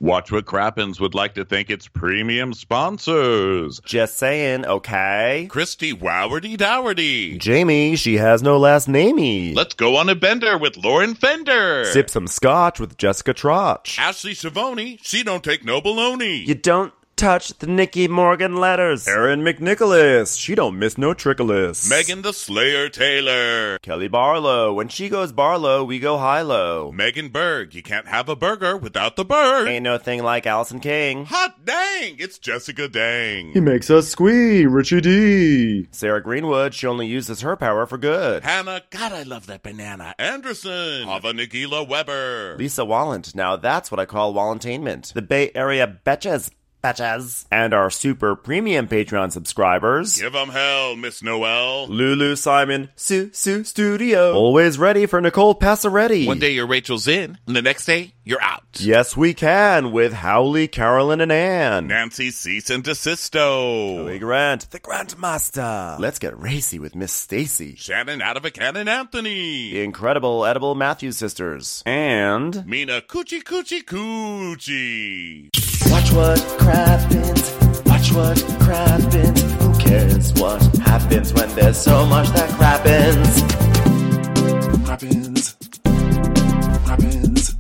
Watch What Crappens would like to thank its premium sponsors. Just saying, okay? Christy Wowardy Dowardy. Jamie, she has no last namey. Let's go on a bender with Lauren Fender. Sip some scotch with Jessica Trotch. Ashley Savoni, she don't take no baloney. You don't touch the Nicky Morgan letters. Erin McNicholas, she don't miss no trickolas. Megan the Slayer Taylor. Kelly Barlow, when she goes Barlow, we go high-low. Megan Berg, you can't have a burger without the bird. Ain't no thing like Allison King. Hot dang, it's Jessica Dang. He makes us squee, Richie D. Sarah Greenwood, she only uses her power for good. Hannah, God, I love that banana. Anderson. Hava Nagila Weber. Lisa Wallant, now that's what I call Wallantainment. The Bay Area Betches. And our super premium Patreon subscribers. Give 'em hell, Miss Noel. Lulu Simon, Sue Studio. Always ready for Nicole Passaretti. One day you're Rachel's in, and the next day you're out. Yes, we can with Howley, Carolyn, and Ann. Nancy Cease and DeSisto. Joey Grant, the Grandmaster. Let's get racy with Miss Stacy. Shannon out of a cannon Anthony. The incredible Edible Matthews sisters. And Mina Coochie Coochie Coochie. Watch what crappens, watch what crappens. Who cares what happens when there's so much that crappens? Crappens. Crappens.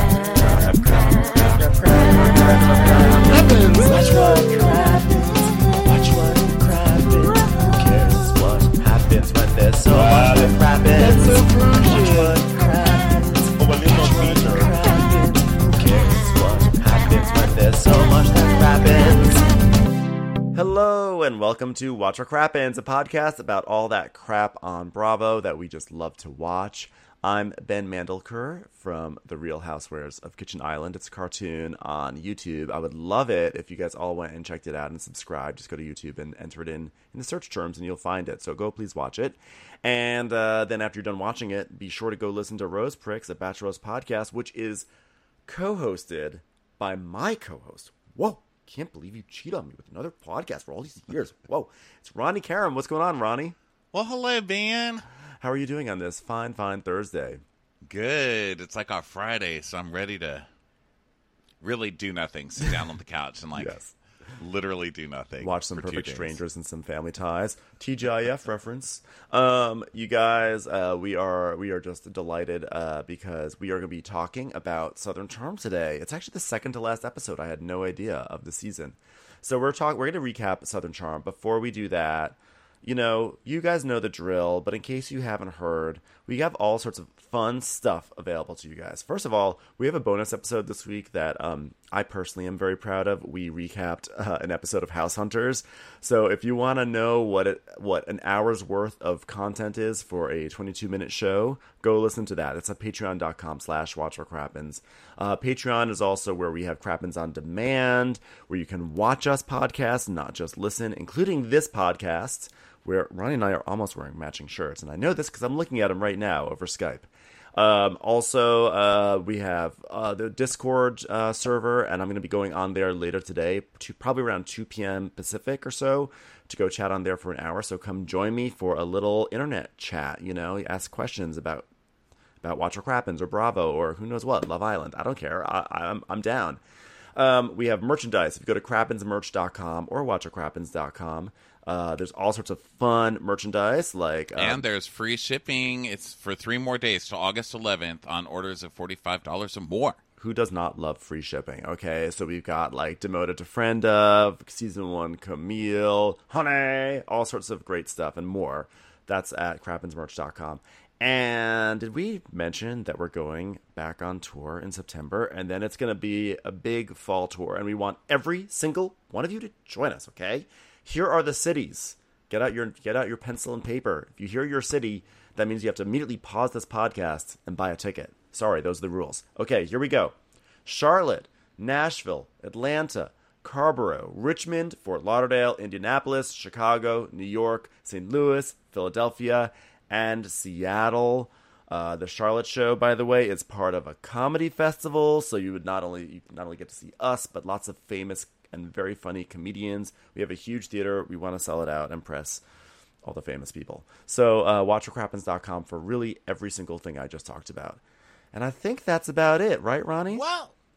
Crappens. Watch what crappens, watch what crappens. Who cares what happens when there's so much that crappens? Watch what crappens, watch what crappens. Who cares what happens when there's so much that crappens? Hello and welcome to Watch What Crappens, a podcast about all that crap on Bravo that we just love to watch. I'm Ben Mandelker from The Real Housewives of Kitchen Island. It's a cartoon on YouTube. I would love it if you guys all went and checked it out and subscribed. Just go to YouTube and enter it in the search terms and you'll find it. So go please watch it. And then after you're done watching it, be sure to go listen to Rose Pricks, a Batch Rose podcast, which is co-hosted by my co-host. Whoa, can't believe you cheat on me with another podcast for all these years. Whoa, it's Ronnie Karam. What's going on, Ronnie? Well, hello, Ben. How are you doing on this fine Thursday? Good. It's like our Friday, so I'm ready to really do nothing. Sit down on the couch and Yes. literally do nothing. Watch some for Perfect 2 days. Strangers and some Family Ties. TGIF reference. You guys, we are just delighted because we are going to be talking about Southern Charm today. It's actually the second to last episode. I had no idea of the season. So we're going to recap Southern Charm. Before we do that, you know, you guys know the drill, but in case you haven't heard, we have all sorts of fun stuff available to you guys. First of all, we have a bonus episode this week that I personally am very proud of. We recapped an episode of House Hunters. So if you want to know what an hour's worth of content is for a 22-minute show, go listen to that. It's at patreon.com/watchforcrappens. Patreon is also where we have Crappens on Demand, where you can watch us podcast, not just listen, including this podcast, where Ronnie and I are almost wearing matching shirts. And I know this because I'm looking at them right now over Skype. Also, we have the Discord server, and I'm going to be going on there later today, probably around 2 p.m. Pacific or so, to go chat on there for an hour. So come join me for a little internet chat, you know, ask questions about Watch What Crappens or Bravo or who knows what, Love Island. I don't care. I'm down. We have merchandise. If you go to crappensmerch.com or watchwhatcrappens.com, there's all sorts of fun merchandise, like and there's free shipping. It's for 3 more days till August 11th on orders of $45 or more. Who does not love free shipping? Okay, so we've got like Demoted to Friend of, Season 1 Camille, Honey, all sorts of great stuff and more. That's at crappensmerch.com. And did we mention that we're going back on tour in September? And then it's going to be a big fall tour. And we want every single one of you to join us, okay? Here are the cities. Get out your pencil and paper. If you hear your city, that means you have to immediately pause this podcast and buy a ticket. Sorry, those are the rules. Okay, here we go. Charlotte, Nashville, Atlanta, Carrboro, Richmond, Fort Lauderdale, Indianapolis, Chicago, New York, St. Louis, Philadelphia, and Seattle. The Charlotte show, by the way, is part of a comedy festival, so you not only get to see us, but lots of famous and very funny comedians. We have a huge theater. We want to sell it out and impress all the famous people. So watchforcrappens.com for really every single thing I just talked about. And I think that's about it, right, Ronnie? Well,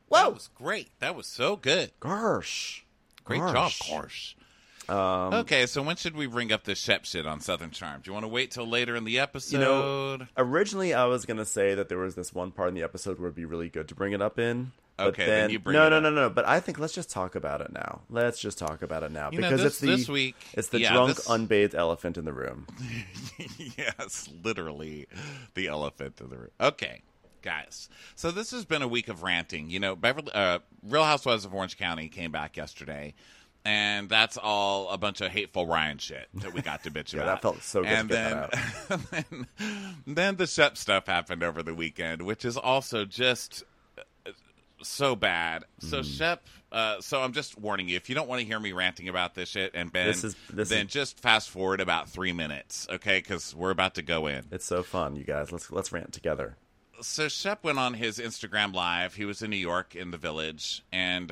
That was great. That was so good. Gosh. Great job, Gorsh. Okay, so when should we bring up this Shep shit on Southern Charm? Do you want to wait till later in the episode? Originally I was going to say that there was this one part in the episode where it'd be really good to bring it up in. Okay, then you bring it up. No. But I think let's just talk about it now. Because this week, it's the drunk, unbathed elephant in the room. Yes, literally the elephant in the room. Okay, guys. So this has been a week of ranting. You know, Real Housewives of Orange County came back yesterday. And that's all a bunch of hateful Ryan shit that we got to bitch about. That felt so good and to get that out. Then the Shep stuff happened over the weekend, which is also just so bad. So Shep, so I'm just warning you, if you don't want to hear me ranting about this shit, and Ben, then just fast forward about 3 minutes, okay? Because we're about to go in. It's so fun, you guys. Let's rant together. So Shep went on his Instagram Live. He was in New York in the Village, and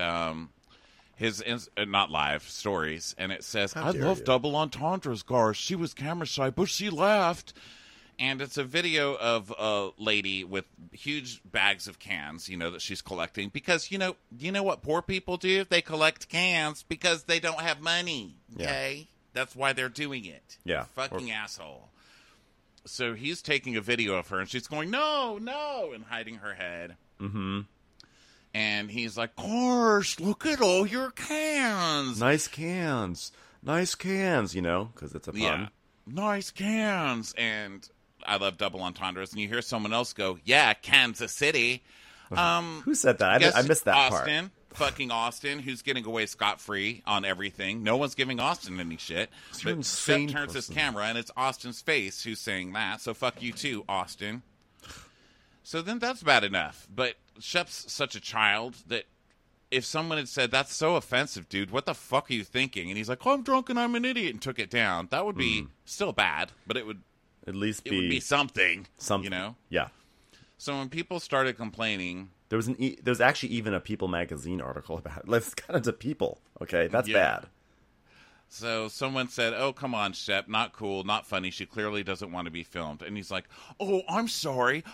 not live stories, and it says, "I love double entendres, Garsh. She was camera shy, but she laughed." And it's a video of a lady with huge bags of cans, that she's collecting because you know what poor people do? They collect cans because they don't have money. Okay, yeah. That's why they're doing it. Yeah, fucking asshole. So he's taking a video of her, and she's going, "No, no," and hiding her head. Mm-hmm. And he's like, "Gosh, look at all your cans. Nice cans. Because it's a pun. Yeah, nice cans." And I love double entendres. And you hear someone else go, "Yeah, Kansas City." Who said that? I missed that Austin, part. Fucking Austin, who's getting away scot-free on everything. No one's giving Austin any shit. But Shep turns his camera, and it's Austin's face who's saying that. So fuck you too, Austin. So then that's bad enough. But Shep's such a child that if someone had said, "That's so offensive, dude, what the fuck are you thinking?" And he's like, "Oh, I'm drunk and I'm an idiot," and took it down, that would be still bad, but it would at least be something. Yeah. So when people started complaining, there was actually even a People magazine article about it. Let's kind of to People. Okay, that's bad. So someone said, "Oh, come on, Shep, not cool, not funny. She clearly doesn't want to be filmed." And he's like, "Oh, I'm sorry.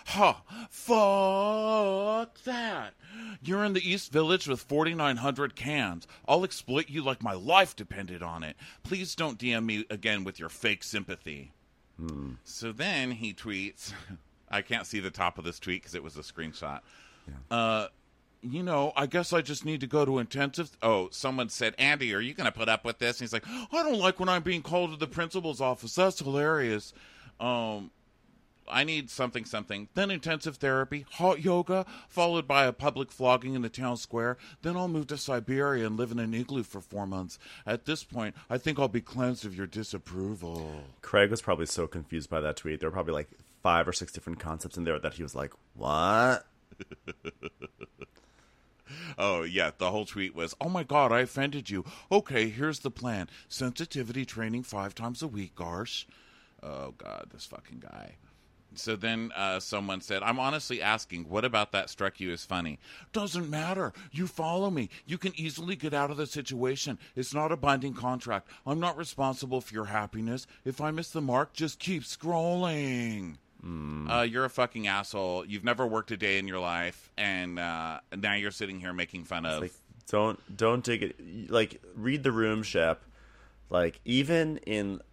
Fuck that. You're in the East Village with 4,900 cans. I'll exploit you like my life depended on it. Please don't DM me again with your fake sympathy." So then he tweets, I can't see the top of this tweet because it was a screenshot. Yeah. I guess I just need to go to intensive. Oh, someone said, "Andy, are you going to put up with this?" And he's like, "I don't like when I'm being called to the principal's office. That's hilarious. I need something. Then intensive therapy, hot yoga, followed by a public flogging in the town square. Then I'll move to Siberia and live in an igloo for 4 months. At this point, I think I'll be cleansed of your disapproval." Craig was probably so confused by that tweet. There were probably like 5 or 6 different concepts in there that he was like, "What?" Oh, yeah, the whole tweet was, "Oh, my God, I offended you. Okay, here's the plan. Sensitivity training 5 times a week, Garsh." Oh, God, this fucking guy. So then someone said, "I'm honestly asking, what about that struck you as funny?" "Doesn't matter. You follow me. You can easily get out of the situation. It's not a binding contract. I'm not responsible for your happiness. If I miss the mark, just keep scrolling." You're a fucking asshole. You've never worked a day in your life, and now you're sitting here making fun of. Like, don't take it. Like, read the room, Shep. Like, even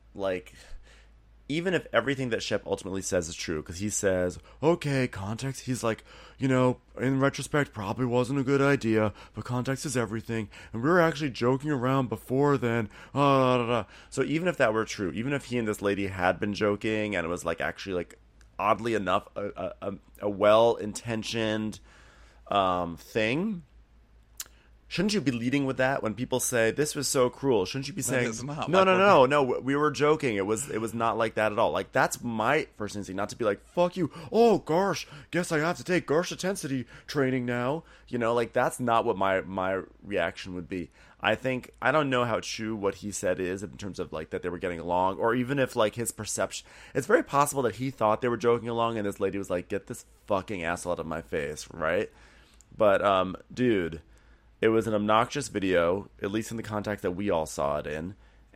if everything that Shep ultimately says is true, because he says, "Okay, context." He's like, in retrospect, probably wasn't a good idea, but context is everything, and we were actually joking around before then. So even if that were true, even if he and this lady had been joking, and it was like actually like oddly enough a well-intentioned thing, shouldn't you be leading with that when people say this was so cruel? Shouldn't you be saying, no, we were joking. It was not like that at all. Like, that's my first instinct, not to be like, "Fuck you. Oh, gosh, guess I have to take Garsh intensity training now." Like, that's not what my reaction would be. I don't know how true what he said is in terms of like that they were getting along, or even if like his perception. It's very possible that he thought they were joking along, and this lady was like, "Get this fucking asshole out of my face," right? But dude, it was an obnoxious video, at least in the context that we all saw it in,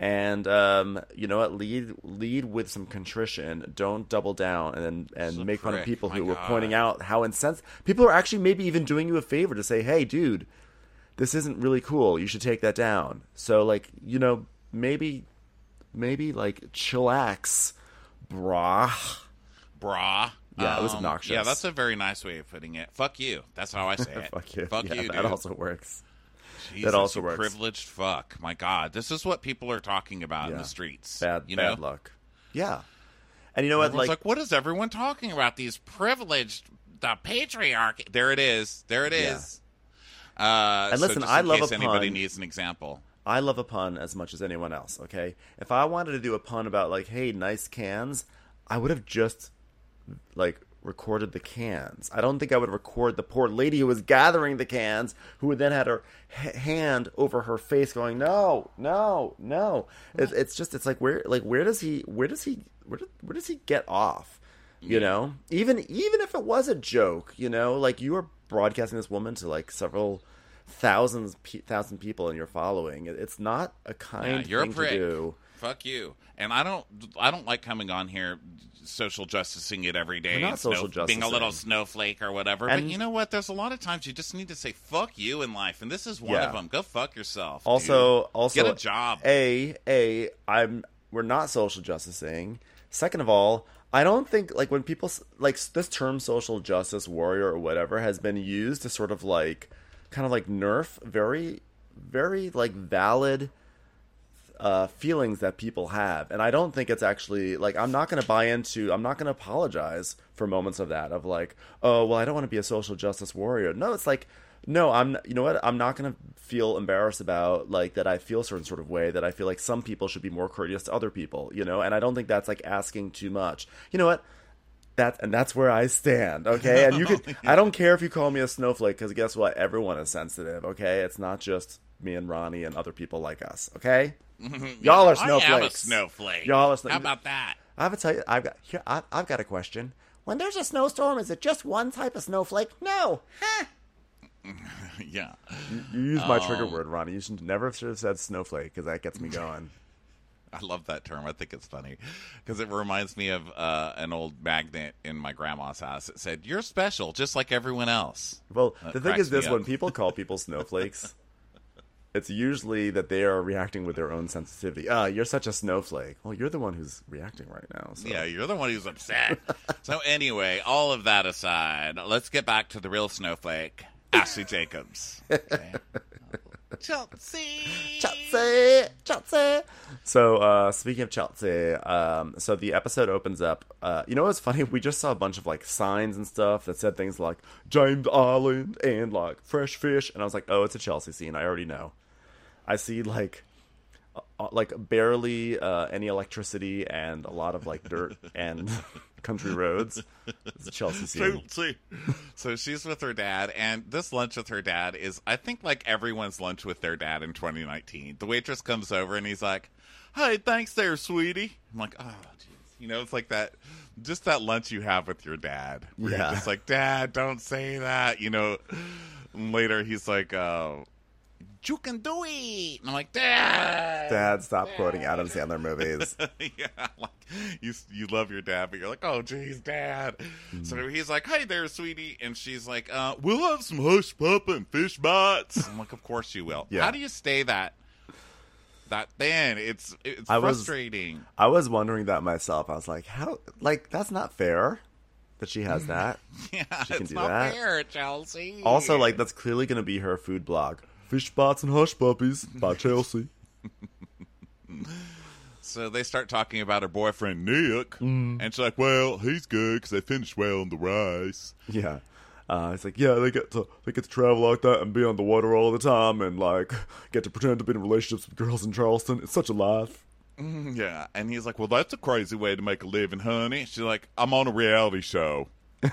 And you know what? Lead with some contrition. Don't double down and make fun of prick. people My who were God. pointing out how insensitive. People are actually maybe even doing you a favor to say, "Hey, dude, this isn't really cool. You should take that down." So, like, you know, maybe like chillax, brah. Brah. Yeah, it was obnoxious. Yeah, that's a very nice way of putting it. Fuck you. That's how I say it. Fuck you. Fuck Yeah, you, that dude. also works. Jesus, also you works. privileged fuck. My God, this is what people are talking about in Yeah. the streets. Bad you know? luck. Yeah. And you know what? Everyone's Like, like, what is everyone talking about? These privileged, the patriarchy. There it is. There it Yeah. is. And so listen, just I in love case a anybody pun. needs an example. I love a pun as much as anyone else, okay? If I wanted to do a pun about, like, hey, nice cans, I would have just, like, recorded the cans. I don't think I would record the poor lady who was gathering the cans, who would then had her hand over her face going, no, no, no. It's just, it's like, where does he get off? You know? Even if it was a joke, you know? Like, you are broadcasting this woman to, like, several thousand people in your following. It's not a kind You're a thing prick. to do. Fuck you. And I don't like coming on here social justicing it every day. We're not and social being a little justicing. snowflake or whatever. And- but you know what? There's a lot of times you just need to say fuck you in life, and this is one Yeah. of them. Go fuck yourself. Also, dude. Get a job. We're not social justicing. Second of all, I don't think, like, when people, like, this term social justice warrior or whatever has been used to sort of, like, kind of like nerf very, very, like, valid feelings that people have. And I don't think it's actually, like, I'm not going to apologize for moments of that, of like, oh, well, I don't want to be a social justice warrior. No, it's like, no, you know what? I'm not going to feel embarrassed about, like, that I feel a certain sort of way, that I feel like some people should be more courteous to other people, you know? And I don't think that's, like, asking too much. You know what? That's where I stand, okay? And you could, I don't care if you call me a snowflake, because guess what? Everyone is sensitive, okay? It's not just me and Ronnie and other people like us, okay? Y'all are snowflakes. I am a snowflake. Y'all are How about that? I have to tell you, I've got a question. When there's a snowstorm, is it just one type of snowflake? No. Huh. Yeah. You used my trigger word, Ronnie. You should never have said snowflake, because that gets me going. I love that term. I think it's funny because it reminds me of an old magnet in my grandma's house. It said, "You're special, just like everyone else." Well, That the thing cracks is this: me up. when people call people snowflakes, it's usually that they are reacting with their own sensitivity. You're such a snowflake. Well, you're the one who's reacting right now. So. Yeah, you're the one who's upset. So anyway, all of that aside, let's get back to the real snowflake, Ashley Jacobs. Okay. Chelsea. So, speaking of Chelsea, so the episode opens up. You know what's funny? We just saw a bunch of, like, signs and stuff that said things like James Island and, like, fresh fish. And I was like, oh, it's a Chelsea scene. I already know. I see, like barely any electricity and a lot of, like, dirt and country roads. It's a Chelsea scene. So she's with her dad, and this lunch with her dad is, I think, like everyone's lunch with their dad in 2019. The waitress comes over, and he's like, "Hey, thanks there, sweetie." I'm like, oh, jeez. You know, it's like that, just that lunch you have with your dad. Where Yeah. you're just like, "Dad, don't say that." You know, later he's like, "You can do it." And I'm like, Dad, stop quoting Adam Sandler movies. yeah, like you love your dad, but you're like, oh, geez, Dad. So he's like, "Hey there, sweetie," and she's like, "We'll have some hush pup and fish bites." I'm like, "Of course you will." Yeah. How do you stay that thin? It's I was- frustrating. I was wondering that myself. I was like, how? Like, that's not fair that she has that. Yeah, She can it's do not that. fair, Chelsea. Also, like, that's clearly going to be her food blog. Fish Spots and Hush Puppies by Chelsea. So they start talking about her boyfriend Nick, and she's like, "Well, he's good because they finished well on the rice." Yeah. It's like, yeah, they get to travel like that and be on the water all the time and, like, get to pretend to be in relationships with girls in Charleston. It's such a life. Yeah, and he's like, "Well, that's a crazy way to make a living, honey." She's like, "I'm on a reality show."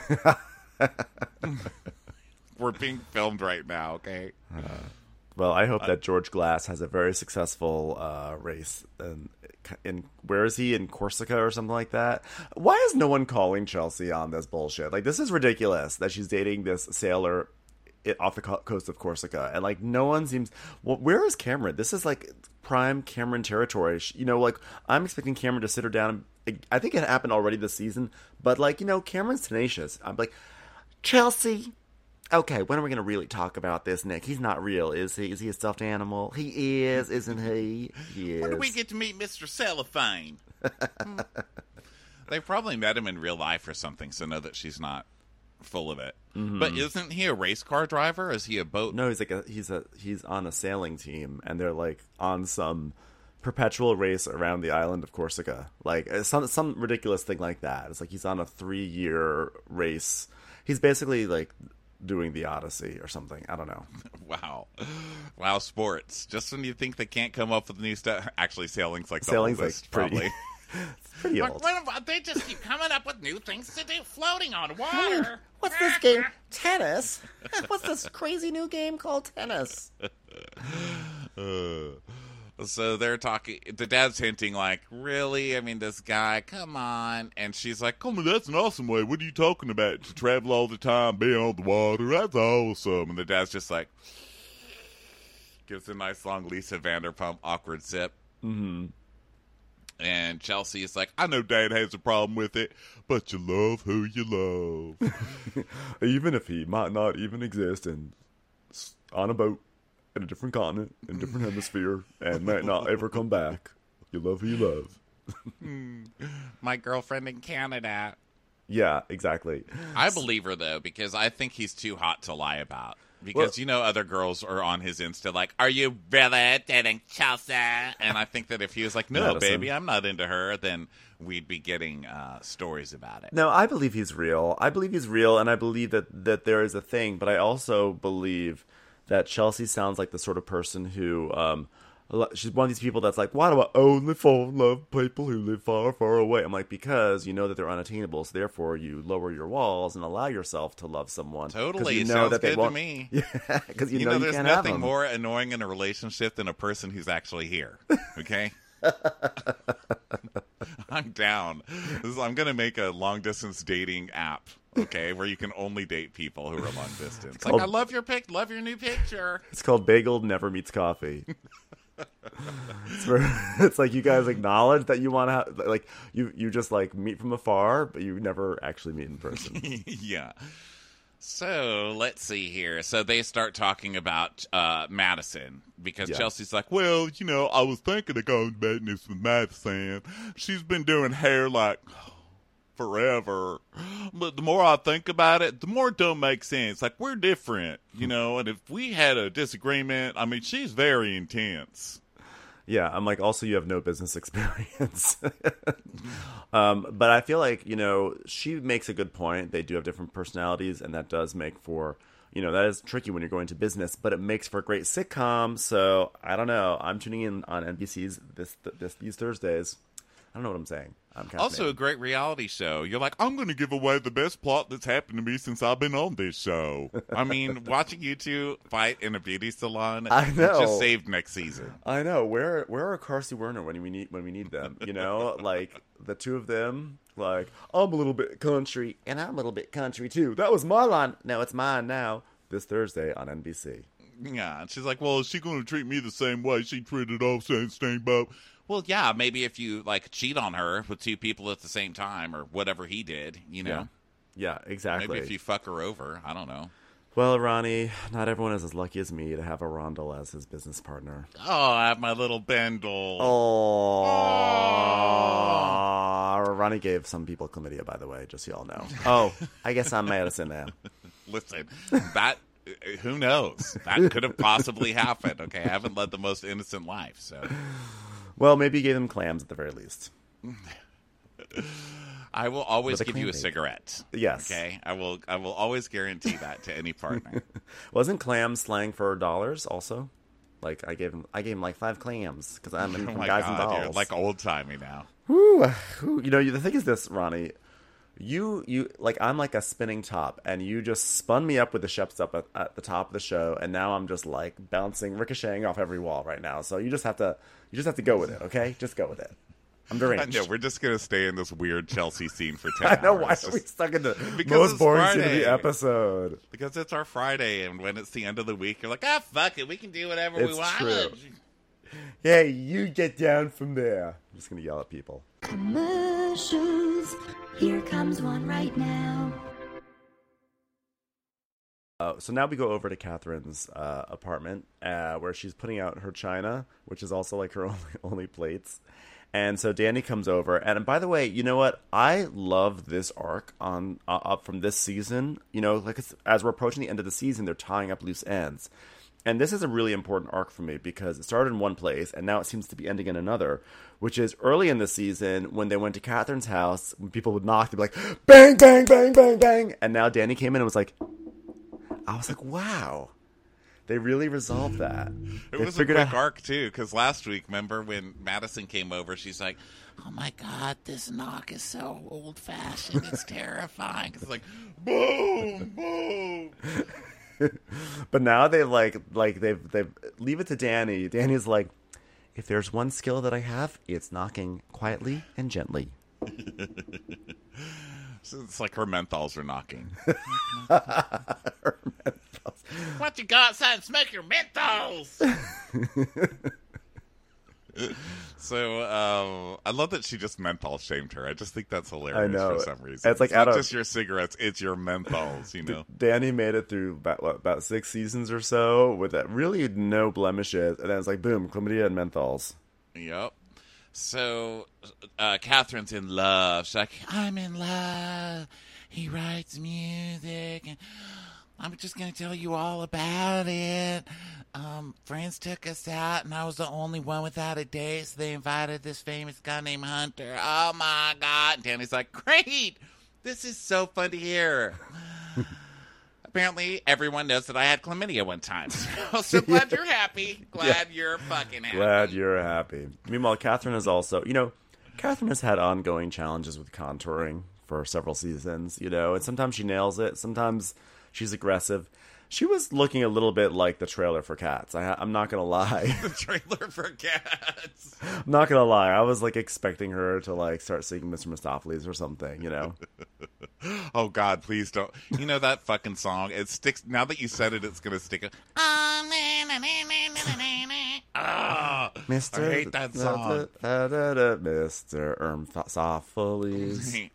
We're being filmed right now, okay? Well, I hope that George Glass has a very successful race. In where is he? In Corsica or something like that? Why is no one calling Chelsea on this bullshit? Like, this is ridiculous that she's dating this sailor off the coast of Corsica, and like no one seems. Well, where is Cameron? This is like prime Cameron territory. You know, like I'm expecting Cameron to sit her down. I think it happened already this season, but like, you know, Cameron's tenacious. I'm like, Chelsea. Okay, when are we going to really talk about this, Nick? He's not real, is he? Is he a stuffed animal? He is, isn't he? He is. When do we get to meet Mr. Cellophane? They probably met him in real life or something, so know that she's not full of it. Mm-hmm. But isn't he a race car driver? Is he a boat? No, he's on a sailing team, and they're like on some perpetual race around the island of Corsica, like some ridiculous thing like that. It's like he's on a 3-year race. He's basically like doing the Odyssey or something. I don't know. Wow, sports. Just when you think they can't come up with new stuff. Actually, sailing's like the oldest, like probably. It's pretty old. They just keep coming up with new things to do, floating on water. What's this game? Tennis? What's this crazy new game called tennis? So they're talking, the dad's hinting like, really? I mean, this guy, come on. And she's like, come on, that's an awesome way. What are you talking about? To travel all the time, be on the water, that's awesome. And the dad's just like, gives a nice long Lisa Vanderpump awkward sip. Mm-hmm. And Chelsea is like, I know Dad has a problem with it, but you love who you love. Even if he might not even exist and on a boat in a different continent, in a different hemisphere, and might not ever come back, you love who you love. My girlfriend in Canada. Yeah, exactly. I believe her, though, because I think he's too hot to lie about. Because, other girls are on his Insta like, are you really dating Chelsea? And I think that if he was like, no, Madison. baby, I'm not into her, then we'd be getting stories about it. No, I believe he's real. And I believe that there is a thing, but I also believe that Chelsea sounds like the sort of person who, she's one of these people that's like, why do I only fall in love with people who live far, far away? I'm like, because you know that they're unattainable, so therefore you lower your walls and allow yourself to love someone. Totally, you know sounds that they good won't... to me. Yeah, because you know there's can't have nothing them. more annoying in a relationship than a person who's actually here. Okay. I'm down. I'm going to make a long distance dating app. Okay, where you can only date people who are long distance. Like, I love your new picture. It's called Bagel Never Meets Coffee. It's like you guys acknowledge that you want to have, like, you just like meet from afar, but you never actually meet in person. Yeah. So let's see here. So they start talking about Madison because Chelsea's like, well, I was thinking of going to business with Madison. She's been doing hair like forever, but the more I think about it, the more it don't make sense. Like, we're different, and if we had a disagreement, I mean, she's very intense. Yeah, I'm like, also you have no business experience. But I feel like, she makes a good point. They do have different personalities, and that does make for, that is tricky when you're going to business, but it makes for a great sitcom. So I don't know. I'm tuning in on NBC's these Thursdays. I don't know what I'm saying. Also a great reality show. You're like, I'm going to give away the best plot that's happened to me since I've been on this show. I mean, watching you two fight in a beauty salon, I know, just saved next season. I know. Where are Carsey Werner when we need them? Like the two of them. Like, I'm a little bit country, and I'm a little bit country too. That was my line. Now it's mine. Now this Thursday on NBC. Yeah, and she's like, well, is she going to treat me the same way she treated Offset Steamboat? Well, yeah, maybe if you, cheat on her with two people at the same time or whatever he did, Yeah, exactly. Maybe if you fuck her over, I don't know. Well, Ronnie, not everyone is as lucky as me to have a Rondell as his business partner. Oh, I have my little Bendel. Oh. Ronnie gave some people chlamydia, by the way, just so y'all know. Oh, I guess I'm Madison now. Listen, who knows? That could have possibly happened, okay? I haven't led the most innocent life, so... Well, maybe you gave them clams at the very least. I will always give you a cigarette. Yes. Okay? I will always guarantee that to any partner. Wasn't clam slang for dollars also? Like, I gave him like 5 clams because I'm in from Guys and Dolls. You're like old-timey now. Woo. The thing is this, Ronnie. You I'm like a spinning top, and you just spun me up with the Sheps up at the top of the show, and now I'm just like bouncing, ricocheting off every wall right now. So you just have to go with it, okay? Just go with it. I'm very I interested. know, we're just going to stay in this weird Chelsea scene for 10 I know, why hours. are we stuck in the Because most it's boring scene of Friday. the episode? Because it's our Friday, and when it's the end of the week, you're like, fuck it, we can do whatever we It's want. true. Hey, you get down from there. I'm just going to yell at people. Commercials. Here comes one right now. So now we go over to Catherine's apartment, where she's putting out her china, which is also like her only plates. And so Danny comes over, and by the way, you know what? I love this arc on up from this season. You know, like as we're approaching the end of the season, they're tying up loose ends, and this is a really important arc for me because it started in one place, and now it seems to be ending in another. Which is early in the season when they went to Catherine's house, when people would knock, they'd be like, "Bang, bang, bang, bang, bang," and now Danny came in and was like, I was like, wow. They really resolved that. It was a quick arc, too, because last week, remember when Madison came over, she's like, oh my God, this knock is so old-fashioned. It's terrifying. It's like, boom, boom. But now they've leave it to Danny. Danny's like, if there's one skill that I have, it's knocking quietly and gently. So it's like her menthols are knocking. Her menthols. Why don't you go outside and smoke your menthols? So, I love that she just menthol shamed her. I just think that's hilarious I know. for some reason. It's like not just your cigarettes, it's your menthols, you know? Danny made it through about 6 seasons or so with that really no blemishes, and then it's like, boom, chlamydia and menthols. Yep. So, Catherine's in love. She's like, I'm in love. He writes music, and I'm just going to tell you all about it. Friends took us out, and I was the only one without a date, so they invited this famous guy named Hunter. Oh, my God. And Danny's like, great. This is so fun to hear. Apparently, everyone knows that I had chlamydia one time. So glad you're happy. Glad you're fucking happy. Glad you're happy. Meanwhile, Catherine is also, Catherine has had ongoing challenges with contouring for several seasons, and sometimes she nails it. Sometimes she's aggressive. She was looking a little bit like the trailer for Cats. I'm not going to lie. The trailer for Cats. I'm not going to lie. I was expecting her to start singing Mr. Mistopheles or something, Oh, God, please don't. You know that fucking song? It sticks. Now that you said it, it's going to stick. Mr. I hate that song. Mr. Mistopheles.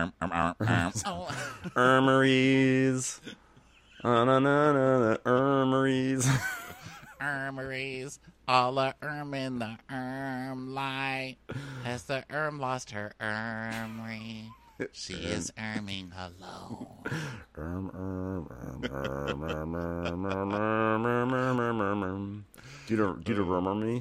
Ermeries. Ermeries. Ermeries. All a in the light. Has the lost her ermery? She is erming alone. Do you remember me?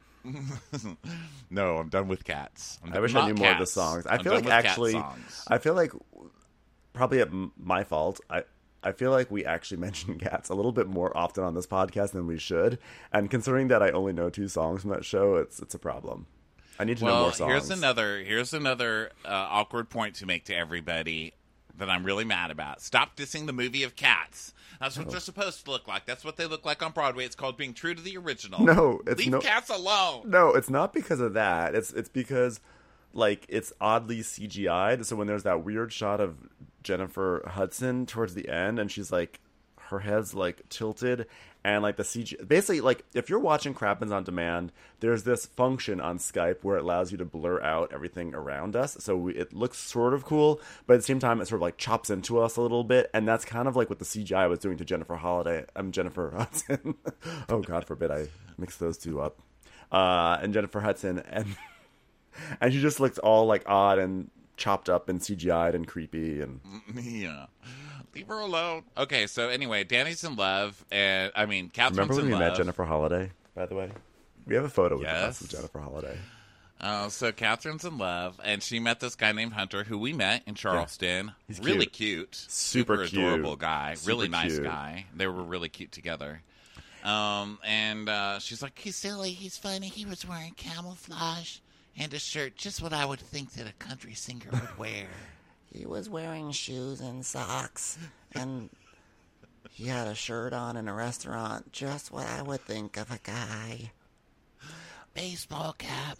No, I'm done with Cats. I wish I knew more of the songs. I feel like probably at my fault. I feel like we actually mention Cats a little bit more often on this podcast than we should. And considering that I only know 2 songs from that show, it's a problem. I need to know more songs. Here's another awkward point to make to everybody that I'm really mad about. Stop dissing the movie of Cats. That's what they're supposed to look like. That's what they look like on Broadway. It's called being true to the original. No, Leave Cats alone. No, it's not because of that. It's because it's oddly CGI'd. So when there's that weird shot of Jennifer Hudson towards the end, and she's her head's tilted, and the CG. Basically, if you're watching Crappens on Demand, there's this function on Skype where it allows you to blur out everything around us. So it looks sort of cool, but at the same time, it sort of chops into us a little bit, and that's kind of what the CGI was doing to Jennifer Hudson. Oh, God forbid I mix those two up. And Jennifer Hudson, and she just looks all odd and chopped up and CGI'd and creepy and yeah. Leave her alone. Okay, so anyway, Danny's in love, and Catherine's in love. Remember when we met Jennifer Holiday, by the way? We have a photo with us of Jennifer Holiday. So Catherine's in love, and she met this guy named Hunter, who we met in Charleston. Yeah. He's really cute. Super cute. Adorable guy. Super really nice cute. guy. They were really cute together. And she's like, he's silly, he's funny, he was wearing camouflage and a shirt, just what I would think that a country singer would wear. He was wearing shoes and socks, and he had a shirt on in a restaurant, just what I would think of a guy. Baseball caps,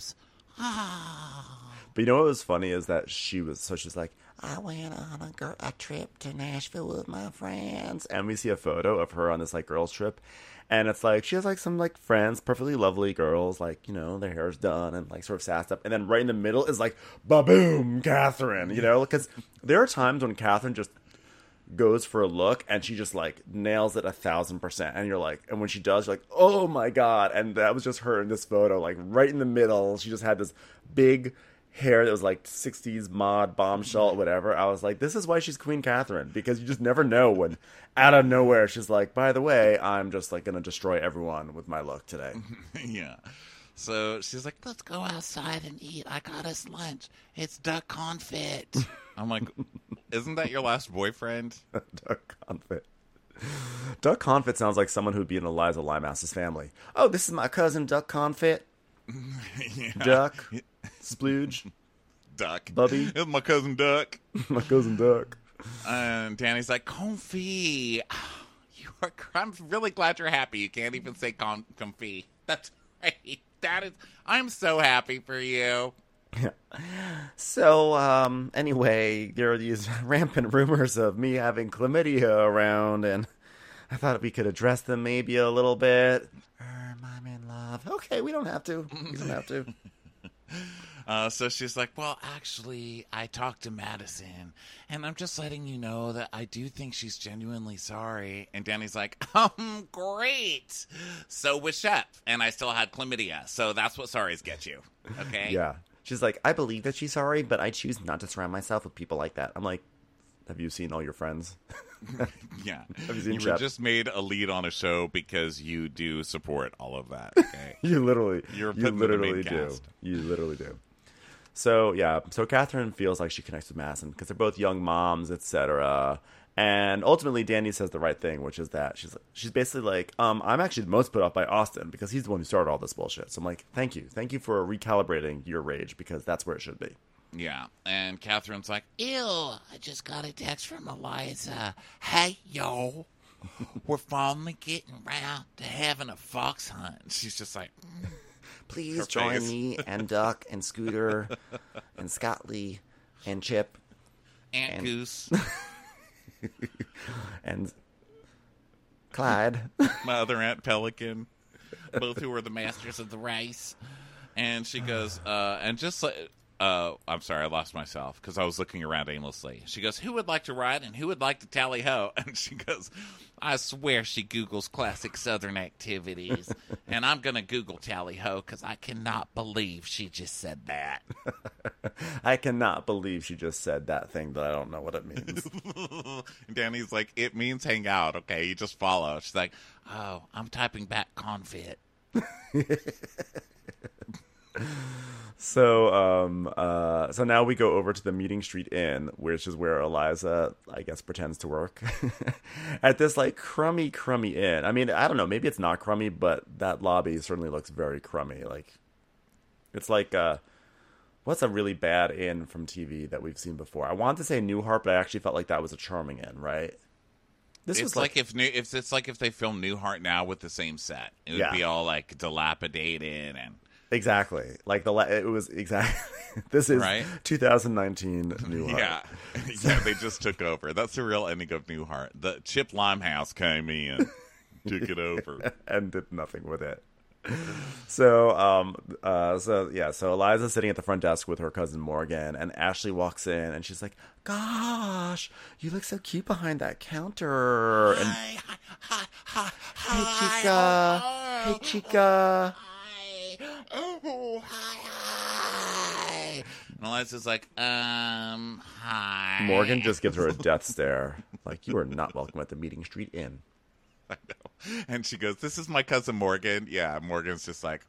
But you know what was funny is that she's like, I went on a trip to Nashville with my friends. and we see a photo of her on this like girls trip, and it's like she has like some like friends, perfectly lovely girls, like, you know, their hair's done and like sort of sassed up, and then right in the middle is like ba-boom, Catherine, you know, because there are times when Catherine just goes for a look and she just like nails it 1,000%, and you're like, and when she does, you're like, oh my god. And that was just her in this photo, like right in the middle. She just had this big hair that was like 60s mod bombshell, whatever. I was like, this is why she's Queen Catherine, because you just never know when out of nowhere she's like, by the way, I'm just like gonna destroy everyone with my look today. Yeah. So she's like, let's go outside and eat. I got us lunch. It's duck confit. I'm like, isn't that your last boyfriend? Duck Confit. Duck Confit sounds like someone who'd be in Eliza Limehouse' family. Oh, this is my cousin Duck Confit. Yeah. Duck. Splooge. Duck. Bubby. It's my cousin Duck. My cousin Duck. And Danny's like, Comfy. I'm really glad you're happy. You can't even say comfy. That's great. I'm so happy for you. So, anyway, there are these rampant rumors of me having chlamydia around, and I thought we could address them maybe a little bit. I'm in love. Okay, we don't have to. We don't have to. So she's like, well, actually, I talked to Madison, and I'm just letting you know that I do think she's genuinely sorry. And Danny's like, great. So was Shep, and I still had chlamydia. So that's what sorries get you. Okay? Yeah. She's like, I believe that she's sorry, but I choose not to surround myself with people like that. I'm like, have you seen all your friends? Yeah. Have you seen You were Shep? just made a lead on a show because you do support all of that. Okay? You literally You're you putting in the main literally do. cast. You literally do. So, yeah. So Catherine feels like she connects with Madison because they're both young moms, etc. And ultimately, Danny says the right thing, which is that she's basically like, I'm actually the most put off by Austin because he's the one who started all this bullshit. So I'm like, thank you for recalibrating your rage, because that's where it should be. Yeah. And Catherine's like, Ew, I just got a text from Eliza. Hey, yo. we're finally getting around to having a fox hunt. And she's just like, Please Her join face. me and Duck and Scooter and Scott Lee and Chip Aunt And- Goose, And Clyde. my other Aunt Pelican, both who were the masters of the race. And she goes, and just like, I'm sorry, I lost myself because I was looking around aimlessly. She goes, who would like to ride and who would like to tally ho? And she goes, I swear she Googles classic Southern activities. And I'm going to Google tally ho because I cannot believe she just said that. I cannot believe she just said that thing that I don't know what it means. And Danny's like, it means hang out, okay? You just follow. She's like, oh, I'm typing back confit. So now we go over to the Meeting Street Inn, which is where Eliza, I guess, pretends to work at this like crummy inn. I mean, I don't know, maybe it's not crummy, but that lobby certainly looks very crummy. Like, it's like what's a really bad inn from TV that we've seen before? I wanted to say Newhart, but I actually felt like that was a charming inn, right? This It's was like if it's like if they filmed Newhart now with the same set, it would Yeah. be all like dilapidated and exactly like it was exactly. This is Right? 2019 Newhart. yeah, yeah. They just took over. That's the real ending of Newhart. The Chip Limehouse came in, took it over. And did nothing with it. So Eliza's sitting at the front desk with her cousin Morgan, and Ashley walks in, and she's like, "Gosh, you look so cute behind that counter." And hey, chica, hey, chica. Hi. And Eliza's like, hi. Morgan just gives her a death stare, like, "You are not welcome at the Meeting Street Inn." I know. And she goes, this is my cousin Morgan. Yeah, Morgan's just like,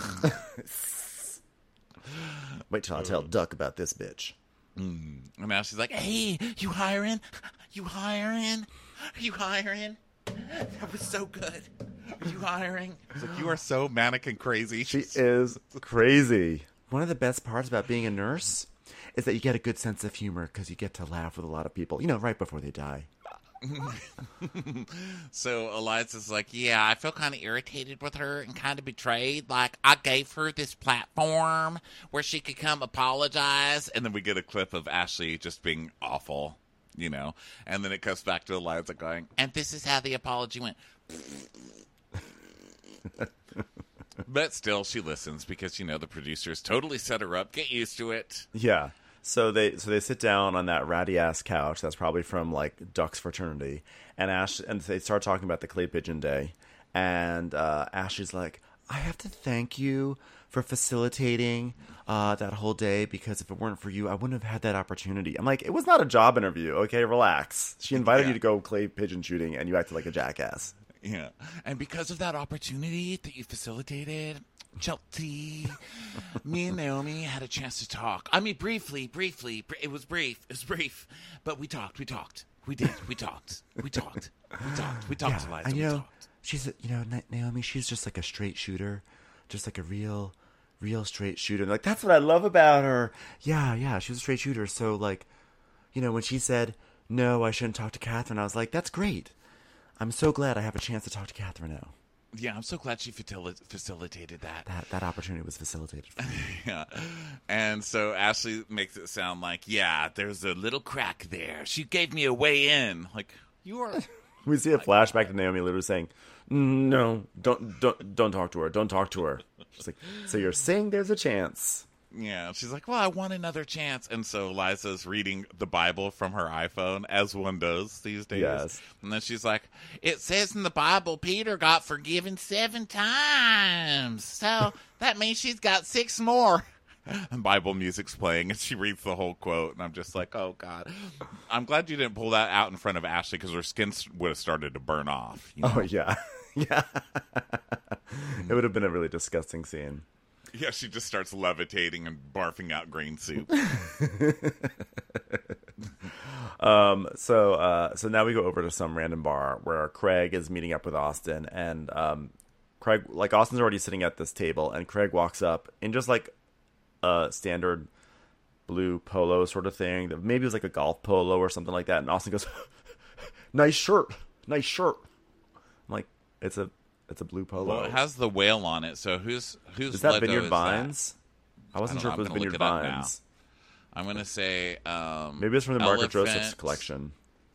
Wait till I tell Duck about this bitch. and now she's like, hey, you hiring? You hiring? Are you hiring? That was so good. Are you hiring? It's like, you are so manic and crazy. She is crazy. One of the best parts about being a nurse is that you get a good sense of humor because you get to laugh with a lot of people, right before they die. So Eliza's like, yeah, I feel kind of irritated with her and kind of betrayed. Like, I gave her this platform where she could come apologize. And then we get a clip of Ashley just being awful, you know. And then it comes back to Eliza going, and this is how the apology went. But still, she listens because, you know, the producers totally set her up. Get used to it. Yeah. So they sit down on that ratty ass couch that's probably from like Duck's fraternity, and they start talking about the Clay Pigeon Day, and Ashley's like, I have to thank you for facilitating that whole day, because if it weren't for you, I wouldn't have had that opportunity. I'm like, it was not a job interview, okay? Relax. She invited you to go clay pigeon shooting, and you acted like a jackass. Yeah. And because of that opportunity that you facilitated, Chelsea, me and Naomi had a chance to talk. I mean, briefly. It was brief. But we talked. We talked, Eliza. And, we talked. she's, Naomi, she's just like a straight shooter, just like a real straight shooter. And like, that's what I love about her. Yeah, she was a straight shooter. So, like, when she said, no, I shouldn't talk to Catherine, I was like, that's great. I'm so glad I have a chance to talk to Catherine now. Yeah, I'm so glad she facilitated that. That opportunity was facilitated for me. Yeah. And so Ashley makes it sound like, yeah, there's a little crack there. She gave me a way in. Like, you are... We see a flashback to Naomi literally saying, no, don't talk to her. Don't talk to her. She's like, so you're saying there's a chance. Yeah, she's like, well, I want another chance. And so Liza's reading the Bible from her iPhone, as one does these days. Yes. And then she's like, it says in the Bible, Peter got forgiven 7 times. So that means she's got 6 more. And Bible music's playing, and she reads the whole quote. And I'm just like, oh, God. I'm glad you didn't pull that out in front of Ashley, because her skin would have started to burn off. You know? Oh, yeah. Yeah. It would have been a really disgusting scene. Yeah, she just starts levitating and barfing out green soup. So now we go over to some random bar where Craig is meeting up with Austin, and Craig, like, Austin's already sitting at this table, and Craig walks up in just like a standard blue polo sort of thing. Maybe it was like a golf polo or something like that. And Austin goes, nice shirt. I'm like, it's a blue polo. Well, it has the whale on it, so whose is that logo Vineyard is Vines? That? I wasn't sure if it was Vineyard Vines. I'm going to say maybe it's from the Margaret Joseph's collection.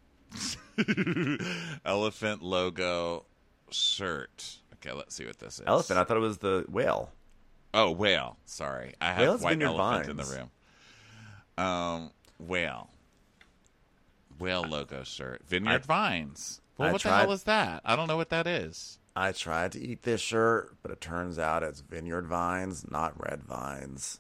Elephant logo shirt. Okay, let's see what this is. Elephant? I thought it was the whale. Oh, whale. Sorry. I have Whale's white Vineyard elephant Vines. in the room. Whale. Whale logo shirt. Vineyard Vines. Well, what the hell is that? I don't know what that is. I tried to eat this shirt, but it turns out it's Vineyard Vines, not Red Vines.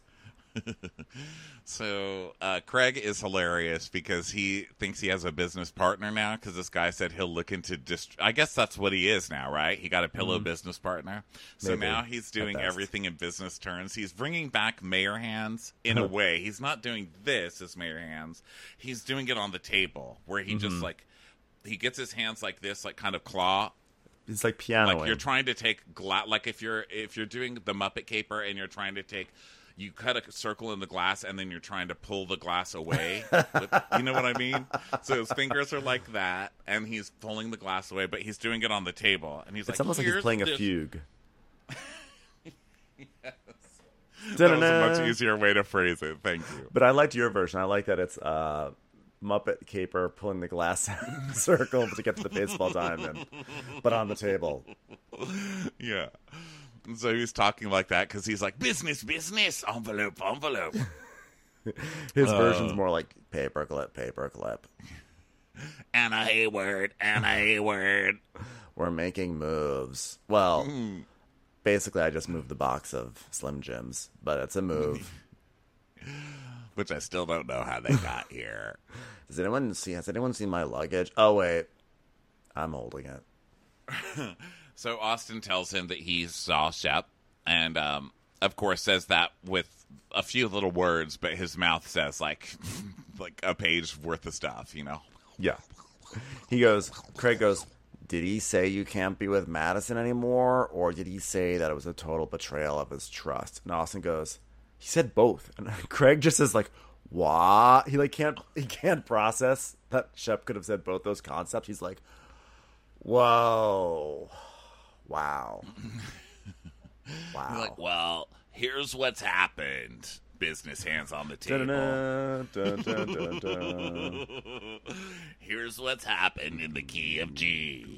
So Craig is hilarious because he thinks he has a business partner now, because this guy said he'll look into I guess that's what he is now, right? He got a pillow business partner. So Maybe, now he's doing everything in business terms. He's bringing back mayor hands in a way. He's not doing this as mayor hands. He's doing it on the table, where he just like, he gets his hands like this, like kind of claw. It's like pianoing. Like you're trying to take like if you're doing the Muppet Caper and you're trying to take, you cut a circle in the glass and then you're trying to pull the glass away. You know what I mean? So his fingers are like that, and he's pulling the glass away, but he's doing it on the table, and he's it's like, almost like he's playing a fugue. Yes. That was a much easier way to phrase it. Thank you. But I liked your version. I like that it's Muppet Caper pulling the glass circle to get to the baseball diamond, but on the table. Yeah. And so he's talking like that because he's like, business, envelope. His version's more like paperclip. Anna Hayward. We're making moves. Well, basically, I just moved the box of Slim Jims, but it's a move. Which I still don't know how they got here. Has anyone seen my luggage? Oh, wait. I'm holding it. So Austin tells him that he saw Shep, and of course says that with a few little words, but his mouth says like a page worth of stuff, you know? Yeah. Craig goes, did he say you can't be with Madison anymore, or did he say that it was a total betrayal of his trust? And Austin goes, he said both. And Craig just is like, what? He can't process that Shep could have said both those concepts. He's like, whoa, wow. Wow. You're like, well, here's what's happened. Business hands on the table. Dun, dun, dun, dun, dun. Here's what's happened in the key of G.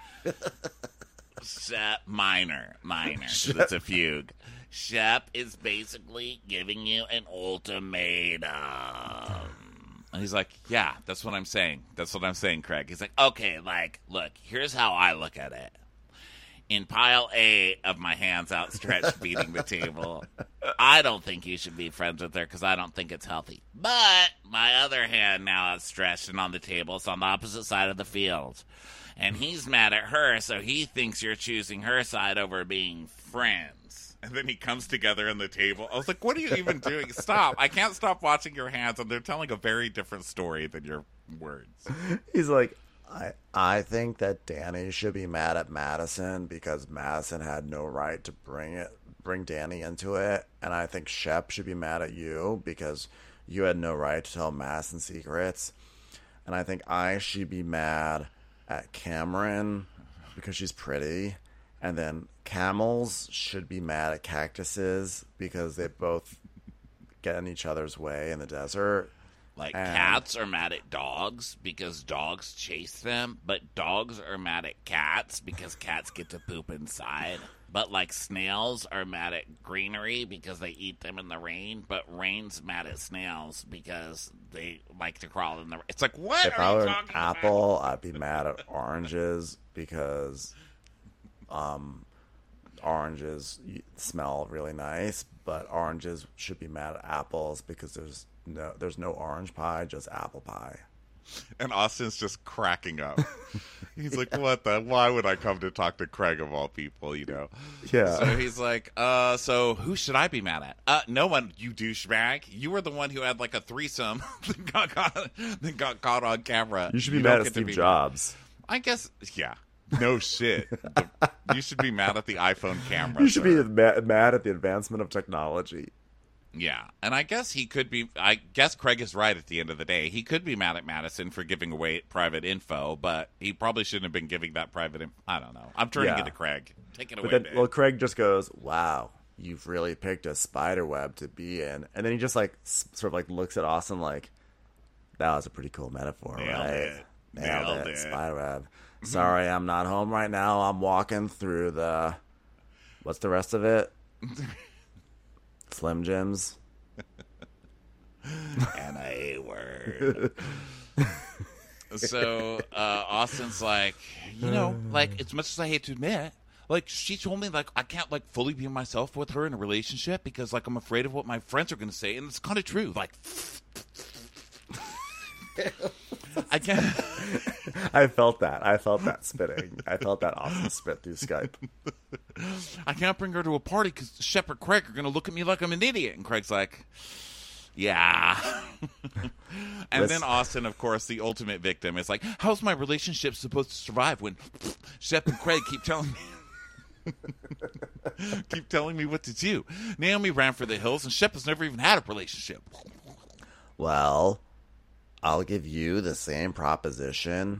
Shep minor. So it's a fugue. Shep is basically giving you an ultimatum. And he's like, yeah, that's what I'm saying. That's what I'm saying, Craig. He's like, okay, like, look, here's how I look at it. In pile A of my hands outstretched beating the table, I don't think you should be friends with her because I don't think it's healthy. But my other hand now outstretched and on the table is on the opposite side of the field. And he's mad at her, so he thinks you're choosing her side over being friends. And then he comes together on the table. I was like, what are you even doing? Stop. I can't stop watching your hands, and they're telling a very different story than your words. He's like, I think that Danny should be mad at Madison because Madison had no right to bring Danny into it, and I think Shep should be mad at you because you had no right to tell Madison secrets, and I think I should be mad at Cameron because she's pretty, and then camels should be mad at cactuses because they both get in each other's way in the desert. Like, cats are mad at dogs because dogs chase them, but dogs are mad at cats because cats get to poop inside. But, like, snails are mad at greenery because they eat them in the rain, but rain's mad at snails because they like to crawl in the rain. It's like, what If are I you were an talking apple, I'd be mad at oranges because oranges smell really nice, but oranges should be mad at apples because there's no orange pie, just apple pie. And Austin's just cracking up. He's like, what the? Why would I come to talk to Craig of all people, you know? Yeah. So he's like, so who should I be mad at? No one, you douchebag. You were the one who had like a threesome that got caught on camera. You should be don't mad at get to Steve be Jobs. I guess, yeah. No shit. You should be mad at the iPhone camera. You should sir. be mad at the advancement of technology. Yeah, and I guess he could be. I guess Craig is right at the end of the day. He could be mad at Madison for giving away private info, but he probably shouldn't have been giving that private info. I don't know. I'm turning it to Craig. Take it away, But then, babe. well, Craig just goes, "Wow, you've really picked a spider web to be in," and then he just like sort of like looks at Austin like, "That was a pretty cool metaphor, Nailed right? it. Nailed Nailed it. it. Spider web." Sorry, I'm not home right now. I'm walking through the. What's the rest of it? Slim Jims. And a word. So Austin's like, you know, like as much as I hate to admit, like she told me like I can't like fully be myself with her in a relationship because like I'm afraid of what my friends are going to say, and it's kind of true. Like, I can't. I felt that. I felt that spitting. I felt that Austin spit through Skype. I can't bring her to a party because Shep or Craig are going to look at me like I'm an idiot. And Craig's like, yeah. And then Austin, of course, the ultimate victim, is like, how's my relationship supposed to survive when Shep and Craig keep telling me what to do? Naomi ran for the hills, and Shep has never even had a relationship. Well, I'll give you the same proposition,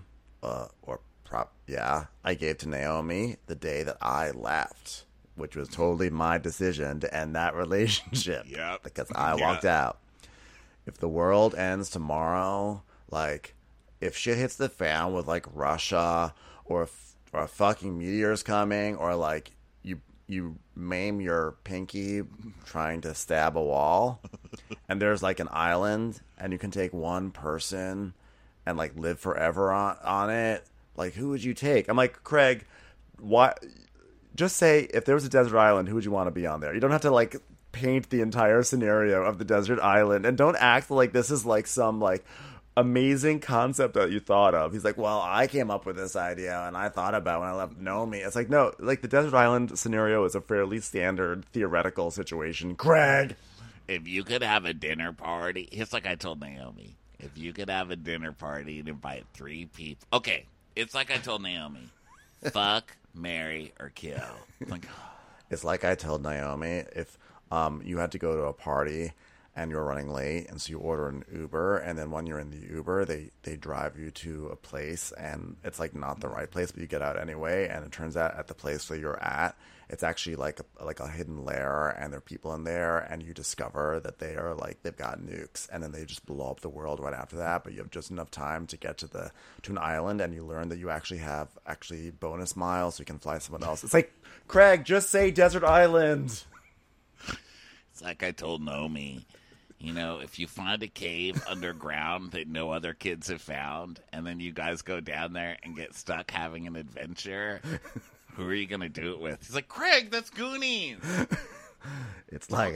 I gave to Naomi the day that I left, which was totally my decision to end that relationship. Yep. Because I walked out. If the world ends tomorrow, like, if shit hits the fan with, like, Russia, or a fucking meteor's coming, or, like, you maim your pinky trying to stab a wall, and there's like an island, and you can take one person and like live forever on it. Like, who would you take? I'm like, Craig, why? Just say if there was a desert island, who would you want to be on there? You don't have to like paint the entire scenario of the desert island, and don't act like this is like some like amazing concept that you thought of. He's like, well, I came up with this idea and I thought about when I left Naomi. It's like, no, like the desert island scenario is a fairly standard theoretical situation. Craig, If you could have a dinner party, it's like I told Naomi. If you could have a dinner party and invite 3 people. Okay, it's like I told Naomi. Fuck, marry, or kill. it's like I told Naomi, if you had to go to a party and you're running late, and so you order an Uber, and then when you're in the Uber, they drive you to a place, and it's like not the right place, but you get out anyway, and it turns out at the place where you're at, it's actually like a hidden lair, and there are people in there, and you discover that they are like they've got nukes, and then they just blow up the world right after that. But you have just enough time to get to an island, and you learn that you actually have bonus miles, so you can fly someone else. It's like, Craig, just say desert island. It's like I told Naomi, if you find a cave underground that no other kids have found, and then you guys go down there and get stuck having an adventure, who are you going to do it with? He's like, Craig, that's Goonies. It's like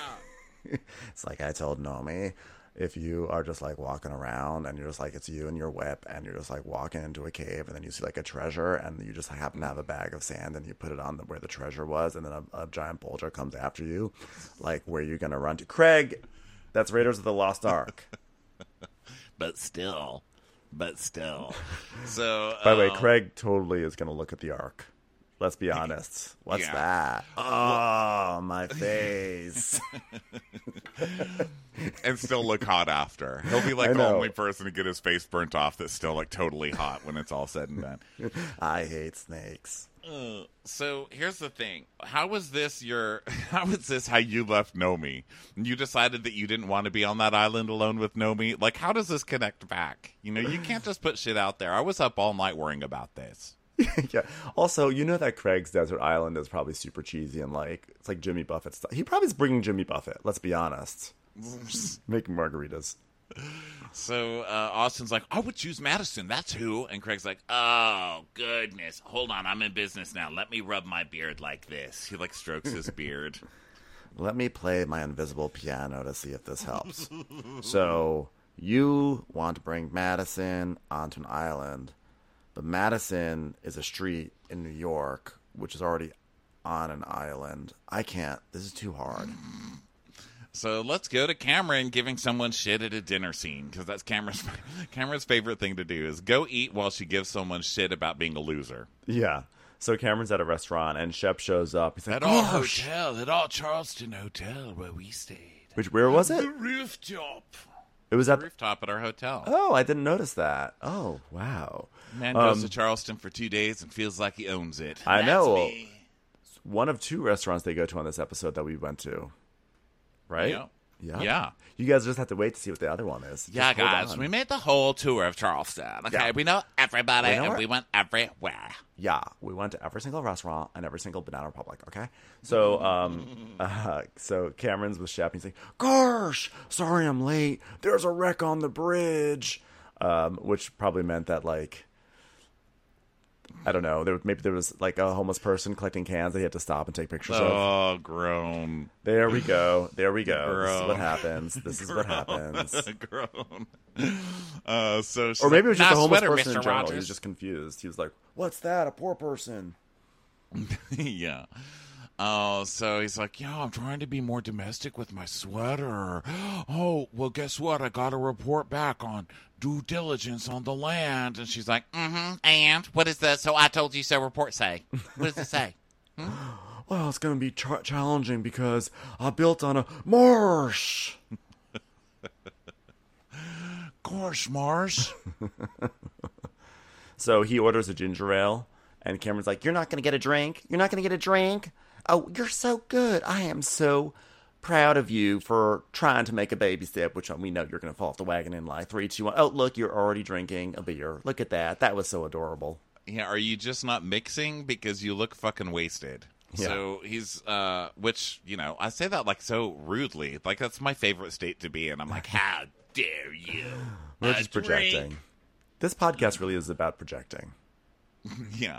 I told Naomi, if you are just like walking around and you're just like, it's you and your whip, and you're just like walking into a cave, and then you see like a treasure, and you just happen to have a bag of sand, and you put it on where the treasure was, and then a giant boulder comes after you, like, where are you going to run to? Craig, that's Raiders of the Lost Ark. But still. So, by the way, Craig totally is going to look at the Ark. Let's be honest. What's that? Oh, my face. And still look hot after. He'll be like the only person to get his face burnt off that's still like totally hot when it's all said and done. I hate snakes. So here's the thing. How is this how you left Nomi? You decided that you didn't want to be on that island alone with Nomi? Like, how does this connect back? You can't just put shit out there. I was up all night worrying about this. Yeah. Also, that Craig's desert island is probably super cheesy and like it's like Jimmy Buffett stuff. He probably is bringing Jimmy Buffett. Let's be honest. Making margaritas. So Austin's like, I would choose Madison. That's who. And Craig's like, oh goodness, hold on, I'm in business now. Let me rub my beard like this. He like strokes his beard. Let me play my invisible piano to see if this helps. So you want to bring Madison onto an island. But Madison is a street in New York, which is already on an island. I can't. This is too hard. So let's go to Cameron giving someone shit at a dinner scene, because that's Cameron's favorite thing to do is go eat while she gives someone shit about being a loser. Yeah. So Cameron's at a restaurant, and Shep shows up. He's like, that old Charleston hotel where we stayed. Where was it? The rooftop. It was at the rooftop at our hotel. Oh, I didn't notice that. Oh, wow. Man goes to Charleston for 2 days and feels like he owns it. I know. Me. One of two restaurants they go to on this episode that we went to. Right? Yeah. You guys just have to wait to see what the other one is. Yeah, guys. We made the whole tour of Charleston. Okay, yeah. We know everybody, and we went everywhere. Yeah, we went to every single restaurant and every single Banana Republic. Okay, so so Cameron's with Shep. And he's like, "Gosh, sorry I'm late. There's a wreck on the bridge," which probably meant that like. I don't know. Maybe there was like a homeless person collecting cans that he had to stop and take pictures of. Oh, groan. There we go. This is what happens. Groan. Or maybe it was just a homeless person in general. He was just confused. He was like, "What's that? A poor person?" Yeah. So he's like, yeah, I'm trying to be more domestic with my sweater. Oh, well, guess what? I got to report back on due diligence on the land. And she's like, and? What is this? So I told you so report say. What does it say? Well, it's going to be challenging because I built on a marsh. Gosh, marsh. So he orders a ginger ale, and Cameron's like, you're not going to get a drink? You're not going to get a drink? Oh, you're so good. I am so proud of you for trying to make a baby step, which we know you're going to fall off the wagon in like 3, 2, 1. Oh, look, you're already drinking a beer. Look at that. That was so adorable. Yeah, are you just not mixing because you look fucking wasted? Yeah. So he's, which, I say that like so rudely. Like, that's my favorite state to be in. I'm like, how dare you? We're just projecting. This podcast really is about projecting. Yeah.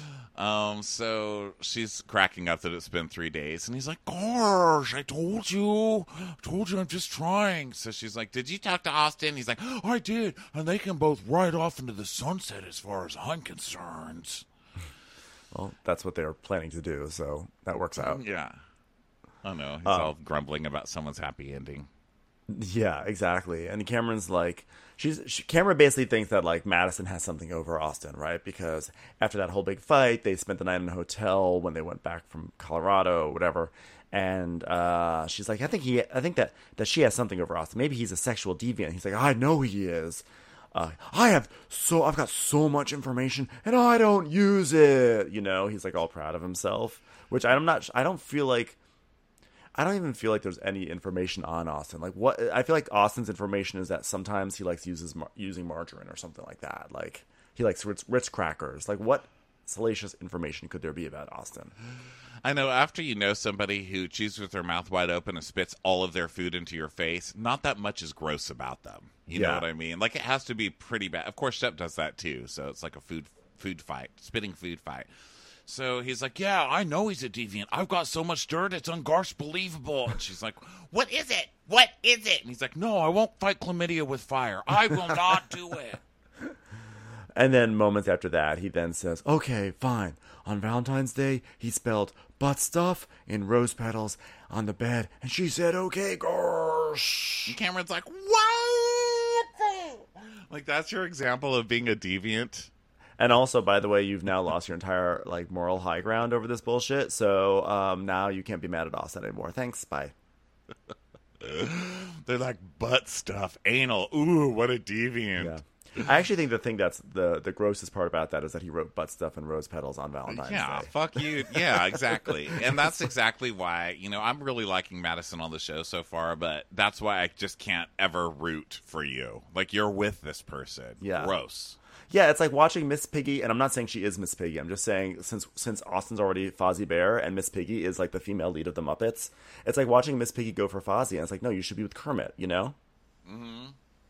So she's cracking up that it's been 3 days, and he's like, gosh, I told you I'm just trying. So she's like, did you talk to Austin? He's like, oh, I did, and they can both ride off into the sunset as far as I'm concerned. Well, that's what they're planning to do, so that works out. Yeah. Oh, no, he's all grumbling about someone's happy ending. Yeah, exactly. And Cameron's like, Cameron basically thinks that like Madison has something over Austin, right? Because after that whole big fight, they spent the night in a hotel when they went back from Colorado, or whatever. And she's like, I think that she has something over Austin. Maybe he's a sexual deviant. He's like, I know he is. I've got so much information and I don't use it. You know, he's like all proud of himself, which I don't even feel like there's any information on Austin. Like what I feel like Austin's information is that sometimes he likes using margarine or something like that. Like he likes Ritz crackers. Like what salacious information could there be about Austin? I know after you know somebody who chews with their mouth wide open and spits all of their food into your face, not that much is gross about them. You know what I mean? Like it has to be pretty bad. Of course, Shep does that too. So it's like a food fight, spitting food fight. So he's like, yeah, I know he's a deviant. I've got so much dirt, it's believable. And she's like, what is it? What is it? And he's like, no, I won't fight chlamydia with fire. I will not do it. And then moments after that, he then says, okay, fine. On Valentine's Day, he spelled butt stuff in rose petals on the bed. And she said, okay, gosh. And Cameron's like, what? Like, that's your example of being a deviant? And also, by the way, you've now lost your entire like moral high ground over this bullshit. So now you can't be mad at Austin anymore. Thanks. Bye. They're like butt stuff, anal. Ooh, what a deviant. Yeah. I actually think the thing that's the grossest part about that is that he wrote butt stuff and rose petals on Valentine's Yeah, Day. fuck you. Yeah, exactly. And that's exactly why, I'm really liking Madison on the show so far, but that's why I just can't ever root for you. Like, you're with this person. Yeah. Gross. Yeah, it's like watching Miss Piggy, and I'm not saying she is Miss Piggy. I'm just saying since Austin's already Fozzie Bear and Miss Piggy is like the female lead of the Muppets, it's like watching Miss Piggy go for Fozzie, and it's like, no, you should be with Kermit, you know? Mm-hmm.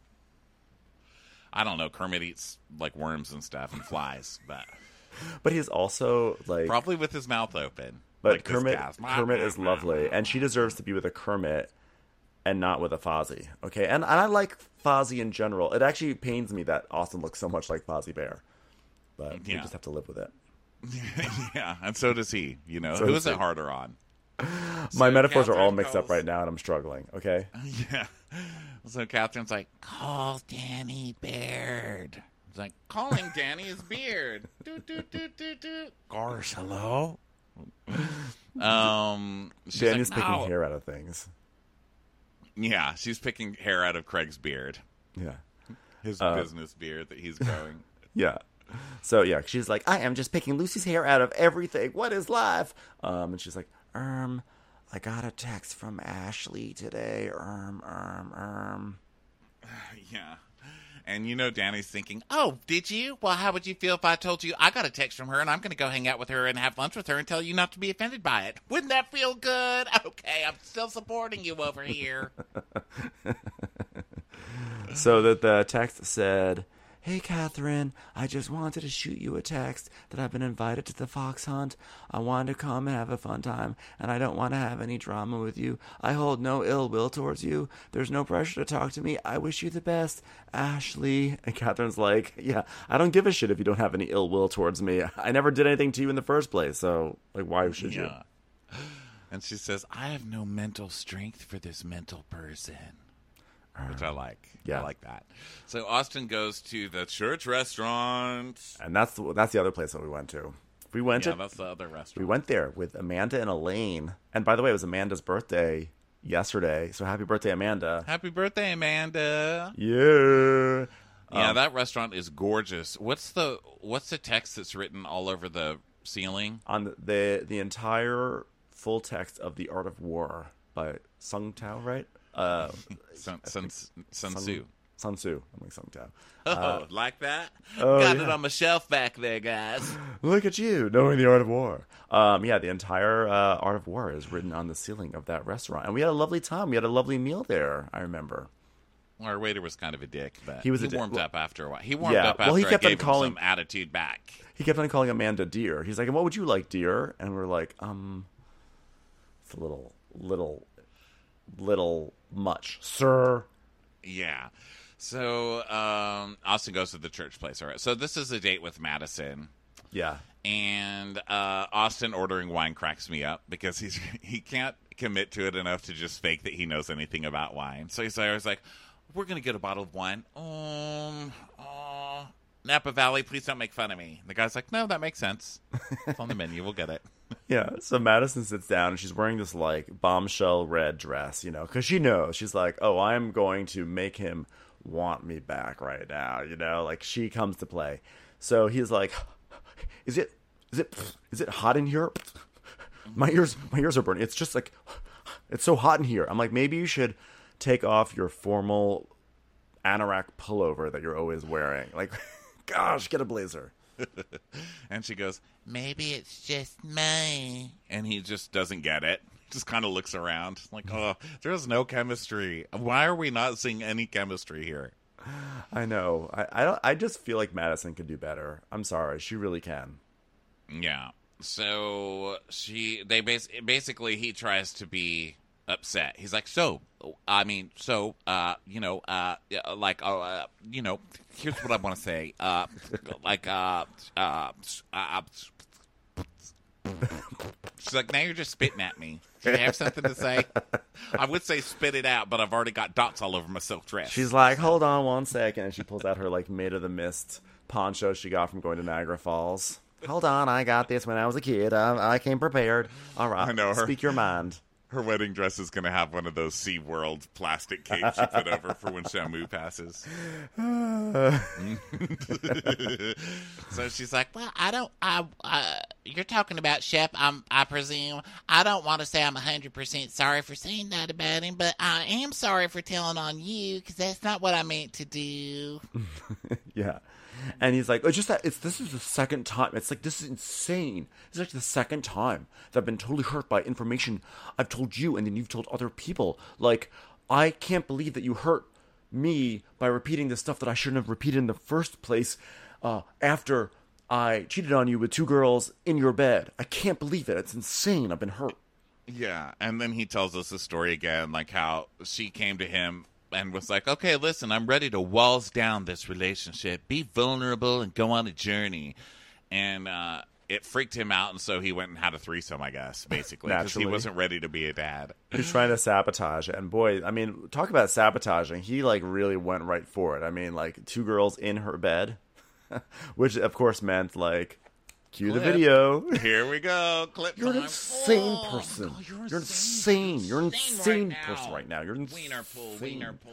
I don't know. Kermit eats like worms and stuff and flies, but he's also like probably with his mouth open. But like Kermit is lovely, and she deserves to be with a Kermit and not with a Fozzie. Okay, and I like Fozzie in general. It actually pains me that Austin looks so much like Fozzie Bear, but we just have to live with it. Yeah, and so does he. So who is it harder on? My metaphors are all Catherine mixed up calls- right now, and I'm struggling. Okay. Yeah. So Catherine's like, call Danny Beard. It's like, calling Danny is Beard. Do, do, do, do, do. Gosh, hello? She's Danny's like, picking "No." hair out of things. Yeah, she's picking hair out of Craig's beard. Yeah. His business beard that he's growing. Yeah. So yeah, she's like, I am just picking Lucy's hair out of everything. What is life? And she's like, I got a text from Ashley today. Yeah. And Danny's thinking, oh, did you? Well, how would you feel if I told you I got a text from her and I'm going to go hang out with her and have lunch with her and tell you not to be offended by it? Wouldn't that feel good? Okay, I'm still supporting you over here. So that the text said, hey, Catherine, I just wanted to shoot you a text that I've been invited to the fox hunt. I wanted to come and have a fun time, and I don't want to have any drama with you. I hold no ill will towards you. There's no pressure to talk to me. I wish you the best, Ashley. And Catherine's like, yeah, I don't give a shit if you don't have any ill will towards me. I never did anything to you in the first place, so, like, why should you? And she says, I have no mental strength for this mental person. Which I like. Yeah. I like that. So Austin goes to the church restaurant. And that's the other place that we went to. That's the other restaurant. We went there with Amanda and Elaine. And by the way, it was Amanda's birthday yesterday. So happy birthday, Amanda. Happy birthday, Amanda. Yeah. Yeah, that restaurant is gorgeous. What's the text that's written all over the ceiling? On the entire full text of The Art of War by Sung Tao, right? Sun Tzu. Sun Tzu. I'm like Sung Tao. Oh, like that? oh, Got it yeah. on my shelf back there, guys. Look at you, knowing the art of war. Yeah, the entire Art of War is written on the ceiling of that restaurant. And we had a lovely time. We had a lovely meal there, I remember. Our waiter was kind of a dick, but He was a he dick. warmed up after a while. He warmed up well, after he kept I on gave calling- him some attitude back. He kept on calling Amanda dear. He's like, and what would you like, dear? And we're like, it's a little much, sir. Yeah. So Austin goes to the church place. All right. So this is a date with Madison. Yeah. And Austin ordering wine cracks me up because he can't commit to it enough to just fake that he knows anything about wine. So he's always like, we're going to get a bottle of wine. Napa Valley, please don't make fun of me. The guy's like, no, that makes sense. It's on the menu. We'll get it. Yeah, so Madison sits down and she's wearing this like bombshell red dress, you know, because she knows. She's like, oh, I'm going to make him want me back right now, you know, like she comes to play. So he's like, is it hot in here? My ears are burning. It's just like, it's so hot in here. I'm like, maybe you should take off your formal anorak pullover that you're always wearing. Like, gosh, get a blazer. And she goes, maybe it's just me. And he just doesn't get it. Just kind of looks around like, oh, there's no chemistry. Why are we not seeing any chemistry here? I know. I just feel like Madison could do better. I'm sorry. She really can. Yeah. So basically he tries to be upset. He's like, here's what I want to say. She's like, now you're just spitting at me. Do you have something to say? I would say spit it out, but I've already got dots all over my silk dress. She's like, hold on one second. And she pulls out her like Maid of the Mist poncho she got from going to Niagara Falls. Hold on, I got this when I was a kid. I came prepared. All right, I know her. Speak your mind. Her wedding dress is going to have one of those SeaWorld plastic capes she put over for when Shamu passes. So she's like, well, you're talking about Shep, I presume. I don't want to say I'm 100% sorry for saying that about him, but I am sorry for telling on you, because that's not what I meant to do. Yeah. And he's like, this is the second time. It's like, this is insane. It's like the second time that I've been totally hurt by information I've told you and then you've told other people. Like, I can't believe that you hurt me by repeating the stuff that I shouldn't have repeated in the first place after I cheated on you with 2 girls in your bed. I can't believe it. It's insane. I've been hurt. Yeah, and then he tells us the story again, like how she came to him and was like, okay, listen, I'm ready to walls down this relationship, be vulnerable, and go on a journey. And it freaked him out, and so he went and had a threesome, I guess, basically, because he wasn't ready to be a dad. He's trying to sabotage it. And boy, I mean, talk about sabotaging. He, like, really went right for it. I mean, like, 2 girls in her bed, which, of course, meant, like, cue the video. Here we go. Clip You're time. an insane person. Oh, you're insane. You're an insane right person right now. You're insane. Wiener pull.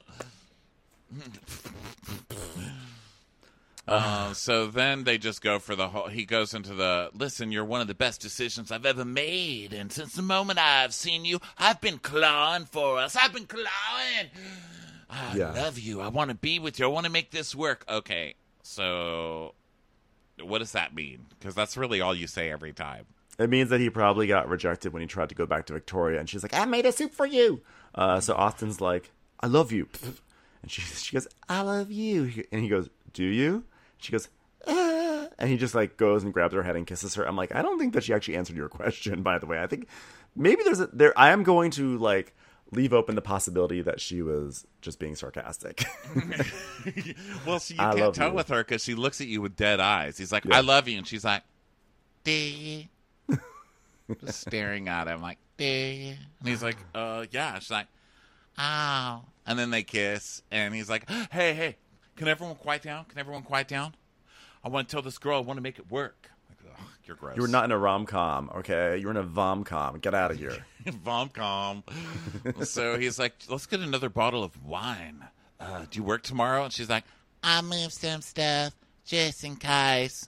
So then they just go for the whole. He goes into the listen. You're one of the best decisions I've ever made, and since the moment I've seen you, I've been clawing for us. I've been clawing. I love you. I want to be with you. I want to make this work. Okay, so what does that mean? Because that's really all you say every time. It means that he probably got rejected when he tried to go back to Victoria, and she's like, I made a soup for you. So Austin's like, I love you. And she goes, I love you. And he goes, do you? She goes, ah. And he just like goes and grabs her head and kisses her. I'm like, I don't think that she actually answered your question, by the way. I think maybe I am going to like leave open the possibility that she was just being sarcastic. Well, see, you can't tell with her because she looks at you with dead eyes. He's like, I love you. And she's like, do you? Just staring at him like, do you? And he's like, yeah. She's like, oh. And then they kiss. And he's like, hey, can everyone quiet down? I want to tell this girl I want to make it work. Like, ugh, you're gross. You were not in a rom-com, okay? You were in a vom-com. Get out of here. Vom-com. So he's like, let's get another bottle of wine. Do you work tomorrow? And she's like, I'll move some stuff just in case.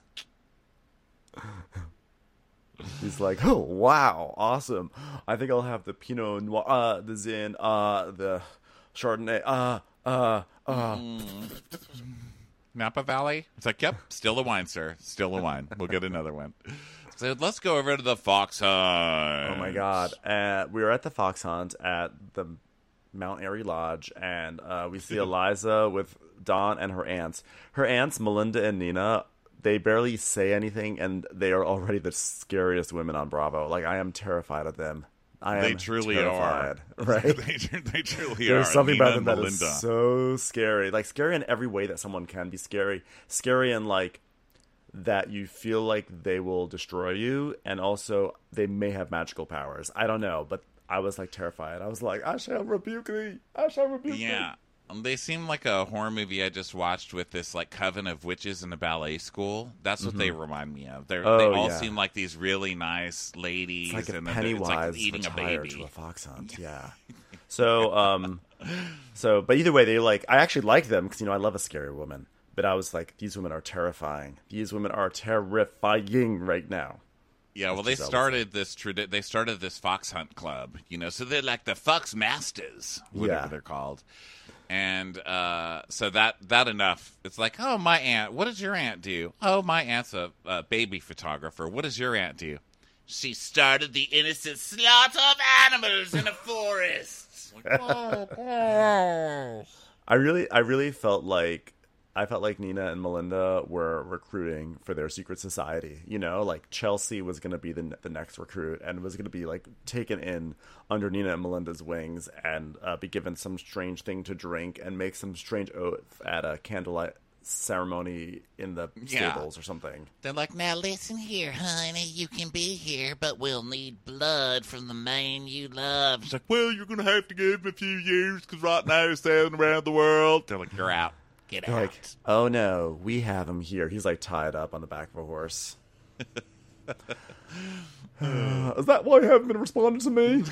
He's like, oh, wow, awesome. I think I'll have the Pinot Noir, the Zin, the Chardonnay, Napa Valley? It's like, yep, still a wine, sir. Still a wine. We'll get another one. So let's go over to the Fox Hunt. Oh, my God. We were at the Fox Hunt at the Mount Airy Lodge, and we see Eliza with Dawn and her aunts. Her aunts, Melinda and Nina, they barely say anything, and they are already the scariest women on Bravo. Like, I am terrified of them. They truly terrified. Are. Right? they truly are. There's something Nina about them that Melinda. is so scary. Like, scary in every way that someone can be scary. Scary in, like, that you feel like they will destroy you, and also they may have magical powers. I don't know, but I was like terrified. I was like, I shall rebuke thee. I shall rebuke thee. Yeah. They seem like a horror movie I just watched with this like coven of witches in a ballet school. That's what they remind me of. They all seem like these really nice ladies, It's like and a then it's like Pennywise eating a retired baby. to a fox hunt. Yeah. So, but either way, they like. I actually like them because I love a scary woman. But I was like, these women are terrifying. These women are terrifying right now. Yeah, well, they started this fox hunt club, so they're like the fox masters, whatever they're called. And so that enough. It's like, oh, my aunt. What does your aunt do? Oh, my aunt's a baby photographer. What does your aunt do? She started the innocent slaughter of animals in a forest. Like, oh. I really felt like Nina and Melinda were recruiting for their secret society. Like Chelsea was going to be the next recruit and was going to be like taken in under Nina and Melinda's wings and be given some strange thing to drink and make some strange oath at a candlelight ceremony in the stables or something. They're like, now listen here, honey, you can be here, but we'll need blood from the man you love. It's like, well, you're going to have to give him a few years because right now he's sailing around the world. They're like, you're out. Get out. Like, oh no, we have him here. He's like tied up on the back of a horse. Is that why you haven't been responding to me?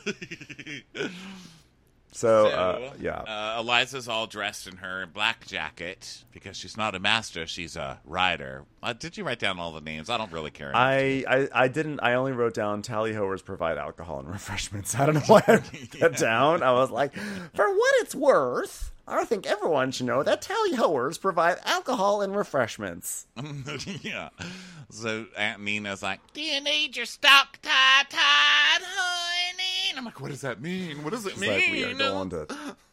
So, Eliza's all dressed in her black jacket because she's not a master; she's a rider. Did you write down all the names? I don't really care. I didn't. I only wrote down tally hoers provide alcohol and refreshments. I don't know why I wrote that down. I was like, for what it's worth, I think everyone should know that tally hoers provide alcohol and refreshments. Yeah. So Aunt Nina's like, do you need your stock tied, honey? And I'm like, what does that mean? What does it mean? Like, we are going to...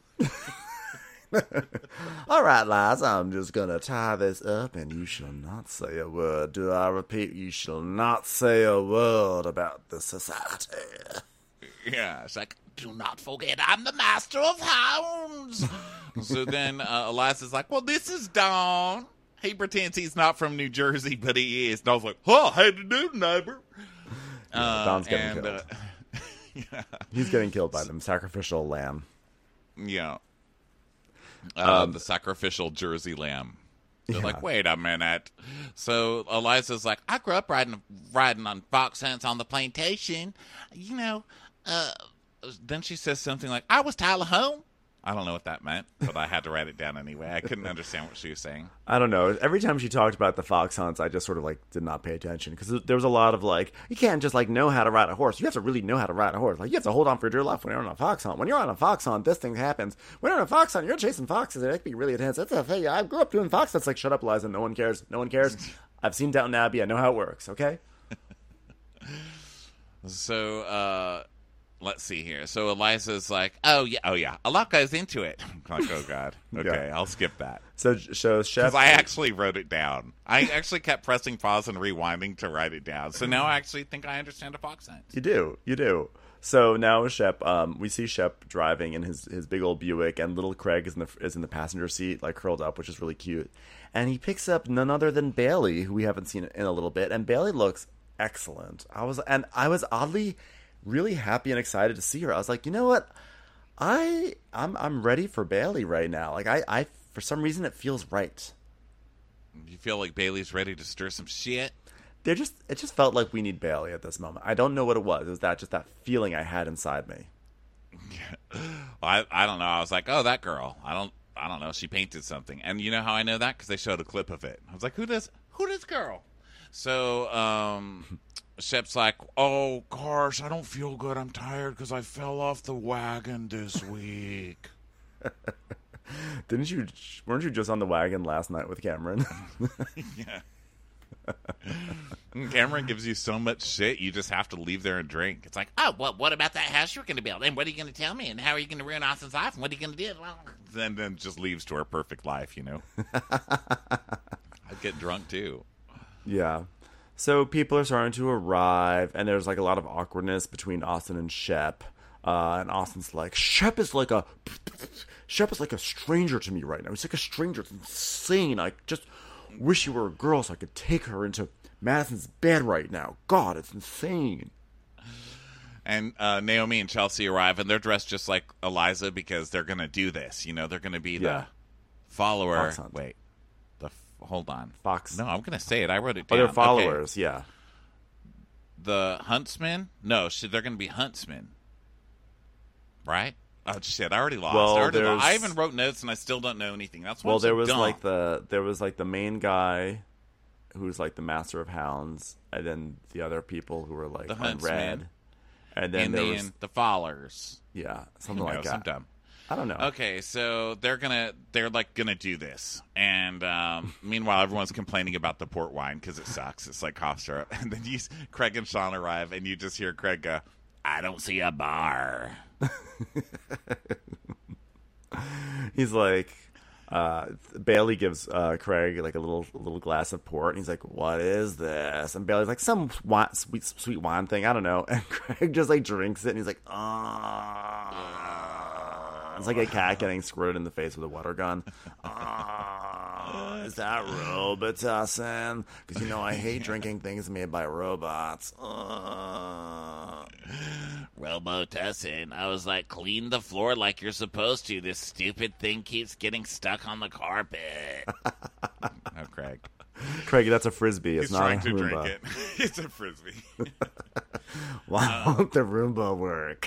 All right, Liza, I'm just going to tie this up, and you shall not say a word. Do I repeat, you shall not say a word about the society. Yeah, it's like, do not forget I'm the master of hounds. So then Eliza's like, well, this is Don. He pretends he's not from New Jersey, but he is. Don's like, oh, how to do, neighbor? Don's getting killed. Yeah. He's getting killed by them. Sacrificial lamb. Yeah. The sacrificial Jersey lamb. They're like, wait a minute. So Eliza's like, I grew up riding on fox hunts on the plantation. Then she says something like, I was Tyler home. I don't know what that meant, but I had to write it down anyway. I couldn't understand what she was saying. I don't know. Every time she talked about the fox hunts, I just sort of like did not pay attention because there was a lot of like, you can't just like know how to ride a horse. You have to really know how to ride a horse. Like you have to hold on for dear life when you're on a fox hunt. When you're on a fox hunt, this thing happens. When you're on a fox hunt, you're chasing foxes. It can be really intense. That's a thing. I grew up doing fox hunts. Like, shut up, Liza. No one cares. No one cares. I've seen Downton Abbey. I know how it works. Okay. So, let's see here. So Eliza's like, oh yeah, a lot goes into it. I'm like, oh god, okay, Yeah. I'll skip that. So Chef, Because I actually wrote it down. I actually kept pressing pause and rewinding to write it down. So now I actually think I understand a fox hunt. You do. So now Shep, we see Shep driving in his big old Buick, and little Craig is in the passenger seat, like curled up, which is really cute. And he picks up none other than Bailey, who we haven't seen in a little bit, and Bailey looks excellent. I was oddly really happy and excited to see her. I was like, you know what? I'm ready for Bailey right now. Like I for some reason it feels right. You feel like Bailey's ready to stir some shit? It just felt like we need Bailey at this moment. I don't know what it was. It was that feeling I had inside me. I don't know. I was like, oh, that girl. I don't know. She painted something, and you know how I know that? Because they showed a clip of it. I was like, who does girl? So Shep's like, oh gosh, I don't feel good. I'm tired because I fell off the wagon this week. Weren't you just on the wagon last night with Cameron? Yeah. Cameron gives you so much shit, you just have to leave there and drink. It's like, Oh, what about that house you're going to build? And what are you going to tell me? And how are you going to ruin Austin's life? And what are you going to do? then just leaves to her perfect life, I'd get drunk too. Yeah. So people are starting to arrive, and there's like a lot of awkwardness between Austin and Shep. And Austin's like, Shep is like a stranger to me right now. He's like a stranger. It's insane. Wish you were a girl so I could take her into Madison's bed right now. God, it's insane. And Naomi and Chelsea arrive, and they're dressed just like Eliza because they're going to do this. You know, they're going to be the follower. Fox hunt. Wait. Hold on. Fox. No, I'm going to say it. I wrote it Oh, down. they're followers, yeah. The huntsmen? No, they're going to be huntsmen. Right? Oh, shit, I already lost. Well, I even wrote notes, and I still don't know anything. That's why Well, I'm so there was dumb. there was like the main guy who's like the master of hounds, and then the other people who were like The on huntsmen. red. And then and there then was the followers. something like that. I'm dumb. I don't know. Okay, so they're gonna do this, and meanwhile everyone's complaining about the port wine because it sucks. It's like cough syrup, and then Craig and Sean arrive, and you just hear Craig go, "I don't see a bar." He's like, Bailey gives Craig like a little glass of port, and he's like, "What is this?" And Bailey's like, "Some sweet wine thing, I don't know." And Craig just like drinks it, and he's like, It's like a cat getting squirted in the face with a water gun. Is that Robitussin? Because, I hate drinking things made by robots. Robitussin. I was like, clean the floor like you're supposed to. This stupid thing keeps getting stuck on the carpet. Oh, Craig. Craig, that's a Frisbee. It's He's not trying a to drink Roomba. it. It's a Frisbee. Why won't the Roomba work?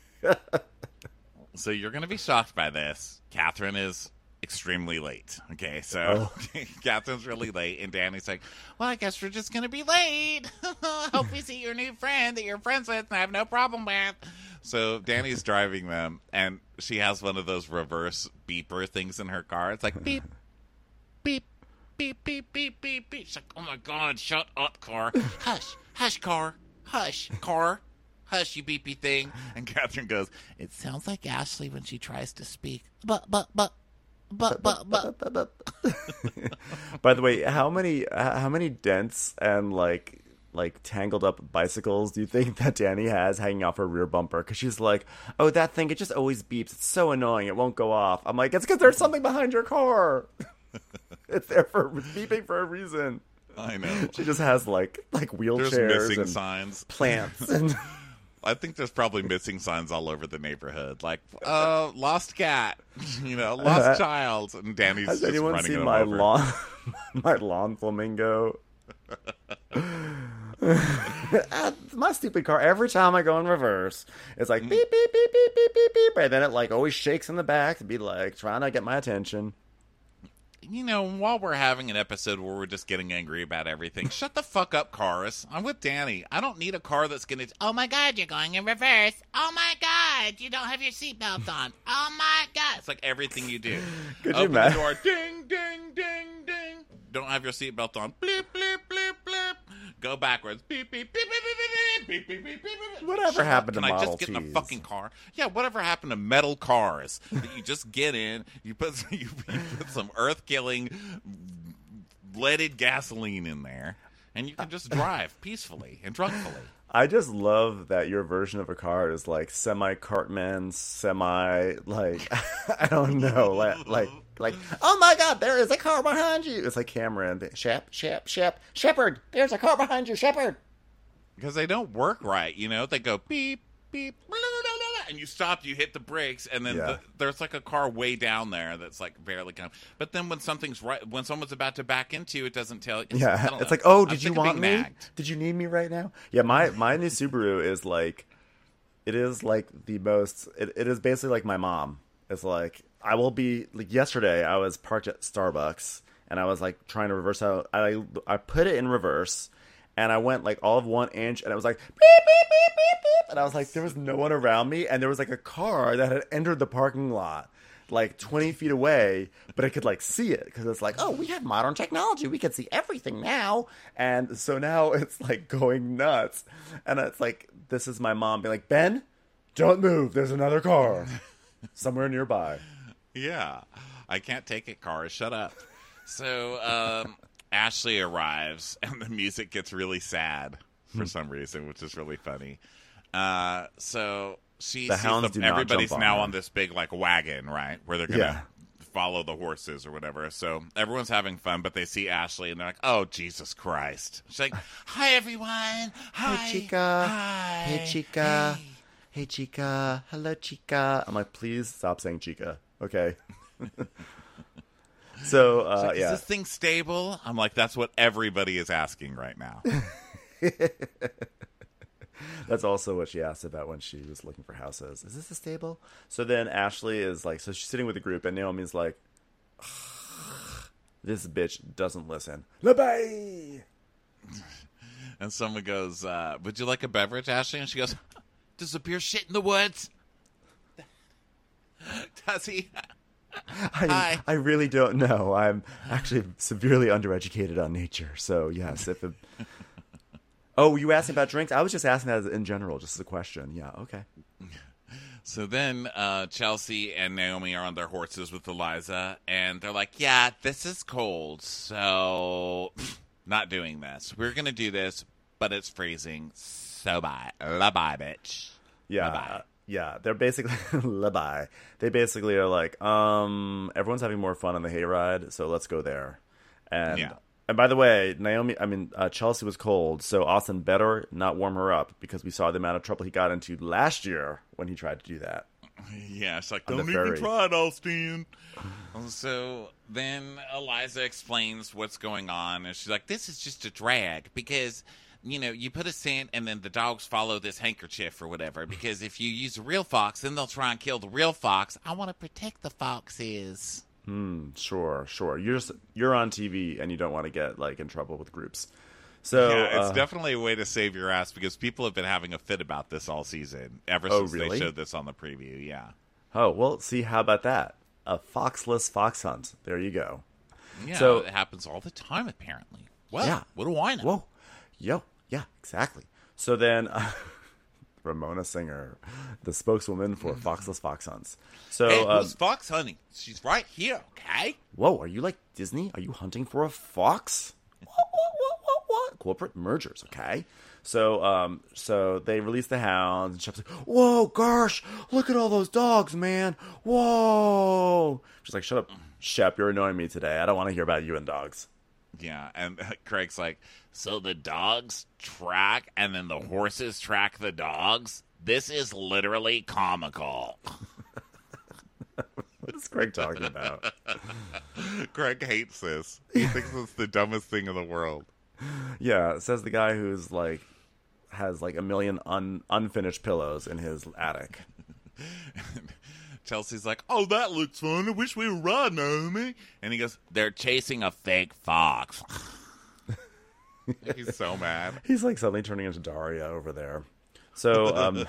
So you're going to be shocked by this. Catherine is extremely late. Okay, so Catherine's really late, and Danny's like, well, I guess we're just going to be late. Hope you see your new friend that you're friends with and I have no problem with. So Danny's driving them, and she has one of those reverse beeper things in her car. It's like, beep, beep, beep, beep, beep, beep, beep. She's like, oh, my God, shut up, car. Hush, hush, car. Hush, car. Hush, you beepy thing. And Catherine goes, it sounds like Ashley when she tries to speak. But. By the way, how many dents and like tangled up bicycles do you think that Danny has hanging off her rear bumper? Because she's like, oh, that thing, it just always beeps. It's so annoying. It won't go off. I'm like, it's because there's something behind your car. It's there for beeping for a reason. I know. She just has like wheelchairs There's missing and signs. plants and I think there's probably missing signs all over the neighborhood, like lost cat, lost child, and Danny's has just anyone running seen them my over. lawn flamingo? My stupid car. Every time I go in reverse, it's like beep beep beep beep beep beep beep, and then it like always shakes in the back to be like trying to get my attention. While we're having an episode where we're just getting angry about everything, shut the fuck up, Karis. I'm with Danny. I don't need a car that's going to... Oh, my God, you're going in reverse. Oh, my God, you don't have your seatbelt on. Oh, my God. It's like everything you do. Could you Open the imagine? door, ding, ding, ding, ding. Don't have your seatbelt on. Bleep, bleep, bleep, bleep. Go backwards. Beep, beep, beep, beep, beep, beep, beep, beep, beep, beep. Whatever Shut happened up. to Can I Model just get in a Ts? fucking car? Yeah, whatever happened to metal cars? That you just get in, you put some earth-killing leaded gasoline in there, and you can just drive peacefully and drunkenly. I just love that your version of a car is like semi Cartman, semi like I don't know, like oh my God, there is a car behind you. It's like Cameron, Shepherd, there's a car behind you, Shepherd. Because they don't work right, They go beep, beep, blah, blah, blah, blah, and you stop, you hit the brakes, and then there's like a car way down there that's like barely coming. But then when someone's about to back into you, it doesn't tell you. It's like, oh, I'm did sick you of want being me? nagged. Did you need me right now? Yeah, my new Subaru is like, it is like the most. It is basically like my mom. It's like I will be like yesterday. I was parked at Starbucks and I was like trying to reverse out. I put it in reverse. And I went like all of 1 inch, and it was like beep beep beep beep beep, and I was like, there was no one around me, and there was like a car that had entered the parking lot like 20 feet away, but I could like see it because it's like, oh, we have modern technology, we can see everything now, and so now it's like going nuts, and it's like this is my mom being like, Ben, don't move, there's another car somewhere nearby. Yeah, I can't take it, cars. Shut up. So, Ashley arrives, and the music gets really sad for some reason, which is really funny. So she The sees hounds do not everybody's jump on now her. on this big like wagon, right, where they're gonna follow the horses or whatever. So everyone's having fun, but they see Ashley and they're like, "Oh, Jesus Christ!" She's like, "Hi, everyone. Hi, Hey, chica. Hi. Hey, chica. Hey." Hey, chica. Hello, chica. I'm like, please stop saying chica. Okay. So, She's like, "Is yeah. this thing stable?" I'm like, "That's what everybody is asking right now." That's also what she asked about when she was looking for houses. Is this a stable? So then Ashley is like, so she's sitting with the group, and Naomi's like, this bitch doesn't listen. Bye. And someone goes, "Would you like a beverage, Ashley?" And she goes, "Does the beer shit in the woods?" Does he? Hi. I really don't know. I'm actually severely undereducated on nature. So yes, if it... Oh, you asking about drinks? I was just asking that in general, just as a question. Yeah, okay. So then Chelsea and Naomi are on their horses with Eliza, and they're like, "Yeah, this is cold, so not doing this. We're going to do this, but it's freezing, so bye. Bye, bitch." Yeah. Bye-bye. Yeah, they're basically bye. They basically are like, everyone's having more fun on the hayride, so let's go there. And Yeah. and by the way, Chelsea was cold, so Austin better not warm her up because we saw the amount of trouble he got into last year when he tried to do that. Yeah, it's like, On the "Don't even ferry. try it, Austin." So then Eliza explains what's going on, and she's like, "This is just a drag because, you put a scent and then the dogs follow this handkerchief or whatever, because if you use a real fox, then they'll try and kill the real fox. I want to protect the foxes." Sure. You're on TV and you don't want to get like in trouble with groups. So Yeah, it's definitely a way to save your ass because people have been having a fit about this all season, ever since really? they showed this on the preview, yeah. oh well, see, how about that? A foxless fox hunt. There you go. Yeah, So- it happens all the time, apparently. Well, Yeah. what do I know? Whoa. Yo. Yeah, exactly. So then Ramona Singer, the spokeswoman for Foxless Fox Hunts. So Hey, who's fox hunting? She's right here, okay? whoa, are you like Disney? Are you hunting for a fox? What? Corporate mergers, okay? So they release the hounds, and Shep's like, "Whoa, gosh, look at all those dogs, man! Whoa!" She's like, "Shut up, Shep, you're annoying me today. I don't want to hear about you and dogs." Yeah, and Craig's like, "So the dogs track and then the horses track the dogs? This is literally comical." What is Craig talking about? Craig hates this. He thinks it's the dumbest thing in the world. Yeah, says the guy who's like has like a million unfinished pillows in his attic. Chelsea's like, "Oh, that looks fun. I wish we were riding, Naomi." And he goes, "They're chasing a fake fox." He's so mad. He's like suddenly turning into Daria over there. So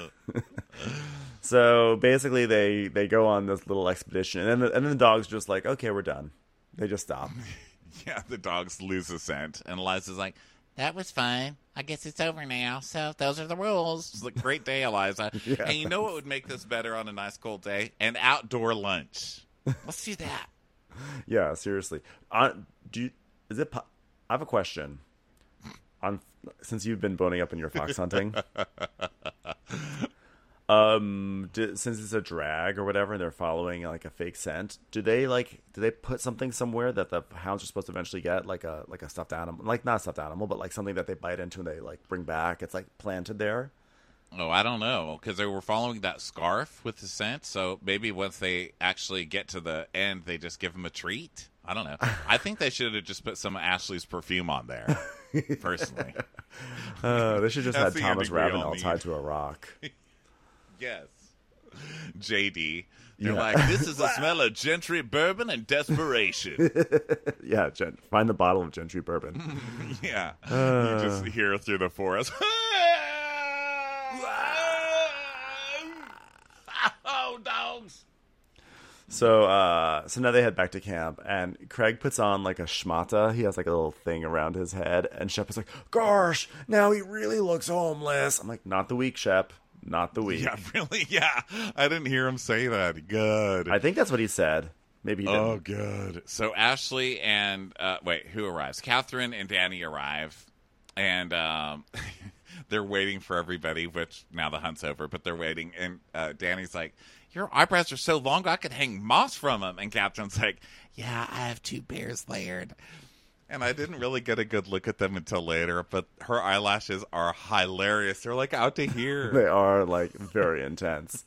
so basically they go on this little expedition, and then the dog's just like, "Okay, we're done." They just stop. Yeah, the dogs lose a scent. And Eliza's like, That was fun. I guess it's over now. So those are the rules. "It's a great day, Eliza." Yeah. And you know what would make this better on a nice cold day? An outdoor lunch. Let's do that. Yeah, seriously. I have a question. Since you've been boning up in your fox hunting, since it's a drag or whatever, and they're following like a fake scent, do they put something somewhere that the hounds are supposed to eventually get, like a stuffed animal, like not a stuffed animal, but like something that they bite into and they like bring back? It's like planted there. Oh, I don't know, because they were following that scarf with the scent, so maybe once they actually get to the end, they just give them a treat. I don't know. I think they should have just put some of Ashley's perfume on there, personally. They should just That's had the Thomas ending we all Ravenel need. tied to a rock. Yes. JD. They're Yeah. like, "This is the smell of gentry bourbon and desperation." Yeah, find the bottle of Gentry bourbon. Yeah. You just hear through the forest. Oh, dogs. So now they head back to camp, and Craig puts on like a schmata. He has like a little thing around his head, and Shep is like, "Gosh, now he really looks homeless." I'm like, "Not the week, Shep. Not the week." Yeah, really? Yeah. I didn't hear him say that. Good. I think that's what he said. Maybe he didn't. Oh, good. So Ashley and who arrives? Catherine and Danny arrive, and they're waiting for everybody, which now the hunt's over, but they're waiting. And Danny's like, your eyebrows are so long, I could hang moss from them. And Catherine's like, yeah, I have 2 bears layered. And I didn't really get a good look at them until later, but her eyelashes are hilarious. They're like out to here. They are like very intense.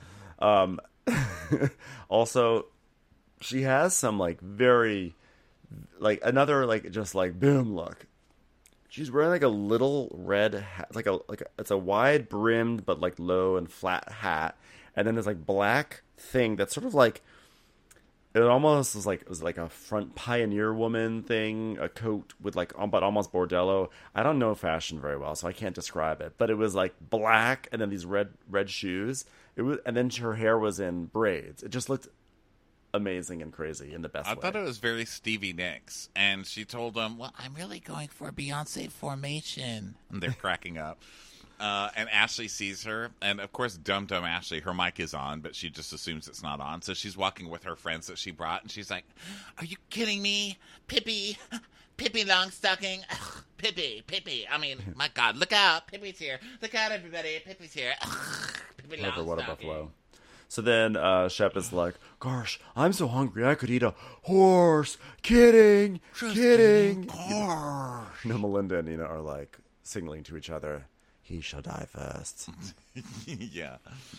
Also, she has some like very like another like just like boom look. She's wearing like a little red hat, it's a wide brimmed but like low and flat hat, and then there's like black thing that's sort of like it was like a front pioneer woman thing, a coat with like but almost bordello. I don't know fashion very well, so I can't describe it. But it was like black, and then these red shoes. And then her hair was in braids. It just looked amazing and crazy in the best way. I thought it was very Stevie Nicks, and she told him, Well, I'm really going for Beyonce formation. and they're cracking up. And Ashley sees her, and of course, dumb Ashley, her mic is on, but she just assumes it's not on. So she's walking with her friends that she brought, and she's like, Are you kidding me? Pippi Longstocking. Ugh, Pippi. I mean, my God, look out. Pippi's here. Look out, everybody. Pippi's here. Ugh, Pippi Never what a Longstocking. buffalo. So then Shep is like, gosh, I'm so hungry I could eat a horse. Kidding. Melinda and Nina are like signaling to each other, he shall die first. yeah.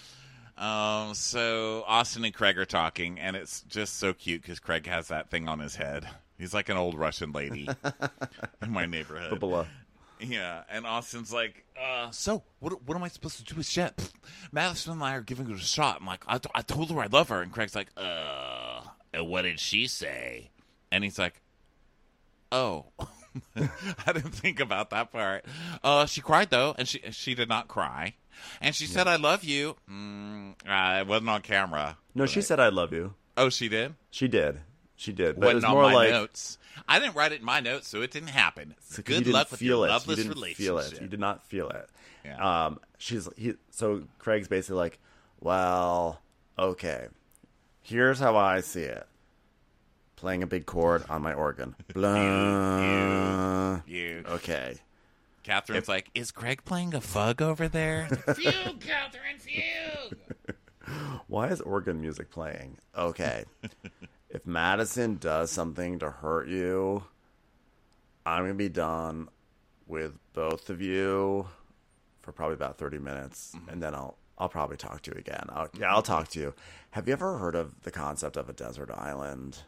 So Austin and Craig are talking, and it's just so cute because Craig has that thing on his head. He's like an old Russian lady in my neighborhood. Bubba. Yeah, and Austin's like, so what am I supposed to do with Shep? Madison and I are giving it a shot. I'm like, I told her I love her, and Craig's like, And what did she say? and he's like, oh. I didn't think about that part. She cried though, and she did not cry, and she said, "I love you." It wasn't on camera. No, she said I love you. Oh, she did. She did. But it Wasn't was on more my like notes. I didn't write it in my notes, so it didn't happen. you Good didn't luck with your feel it. loveless You didn't relationship. feel it. You did not feel it. Yeah. So Craig's basically like, well, okay, here's how I see it. Playing a big chord on my organ. Blah. You. Okay. Catherine's like, is Craig playing a fug over there? Fugue, Catherine, fugue. Why is organ music playing? Okay. If Madison does something to hurt you, I'm going to be done with both of you for probably about 30 minutes, and then I'll probably talk to you again. I'll talk to you. Have you ever heard of the concept of a desert island?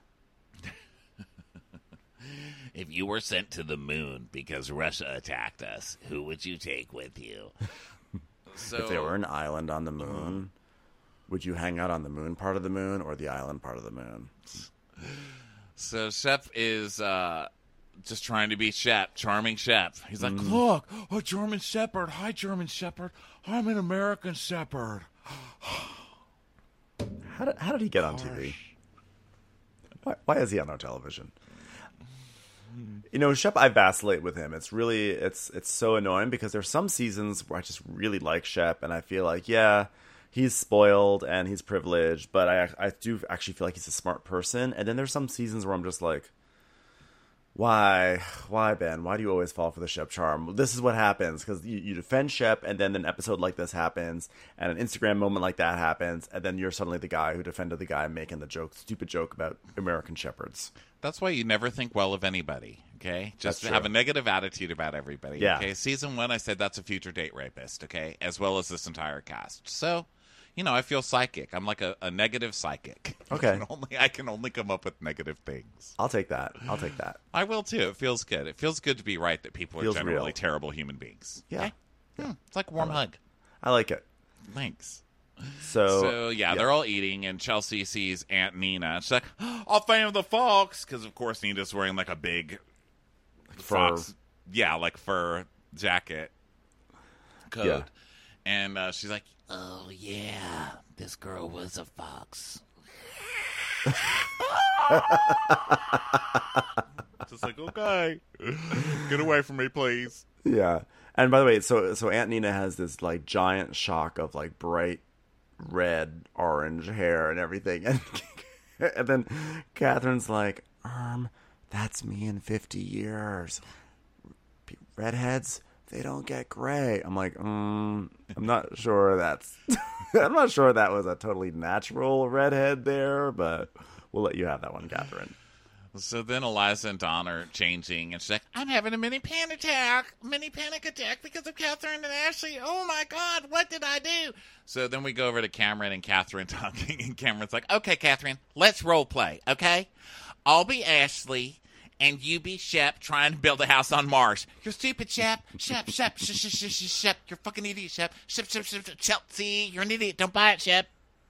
If you were sent to the moon because Russia attacked us, who would you take with you? So, If there were an island on the moon, would you hang out on the moon part of the moon or the island part of the moon? So Shep is just trying to be Shep, charming Shep. He's like, look, a German Shepherd. Hi, German Shepherd. I'm an American Shepherd. How did he get on TV? Why is he on our television? You know, Shep, I vacillate with him. It's really, it's so annoying because there's some seasons where I just really like Shep, and I feel like, yeah, he's spoiled and he's privileged, but I do actually feel like he's a smart person. And then there's some seasons where I'm just like, why, Ben? Why do you always fall for the Shep charm? This is what happens because you defend Shep, and then an episode like this happens, and an Instagram moment like that happens, and then you're suddenly the guy who defended the guy making the stupid joke about American Shepherds. That's why you never think well of anybody, okay? Just That's have true. a negative attitude about everybody, Yeah. okay? Season 1, I said that's a future date rapist, okay? As well as this entire cast. So, you know, I feel psychic. I'm like a negative psychic. Okay. I can only come up with negative things. I'll take that. I will, too. It feels good. It feels good to be right that people Feels are generally real. terrible human beings. Yeah. Okay? It's like a warm hug. I like it. Thanks. So, So, yeah, they're all eating, and Chelsea sees Aunt Nina. She's like, I'll find the fox, because, of course, Nina's wearing, like, a big fox. Yeah, like fur jacket coat. Yeah. And she's like, Oh, yeah, this girl was a fox. just like, okay, get away from me, please. Yeah. And by the way, so Aunt Nina has this like giant shock of like bright red, orange hair and everything. And then Catherine's like, that's me in 50 years. Redheads, they don't get gray. I'm like, I'm not sure that's I'm not sure that was a totally natural redhead there, but we'll let you have that one, Catherine. So then Eliza and Dawn are changing, and she's like, I'm having a mini panic attack because of Catherine and Ashley. Oh, my God, what did I do? So then we go over to Cameron and Catherine talking, and Cameron's like, okay, Catherine, let's role play, okay? I'll be Ashley, and you be Shep trying to build a house on Mars. You're stupid, Shep. Shep. You're fucking idiot, Shep. Shep. Chelsea, you're an idiot. Don't buy it, Shep.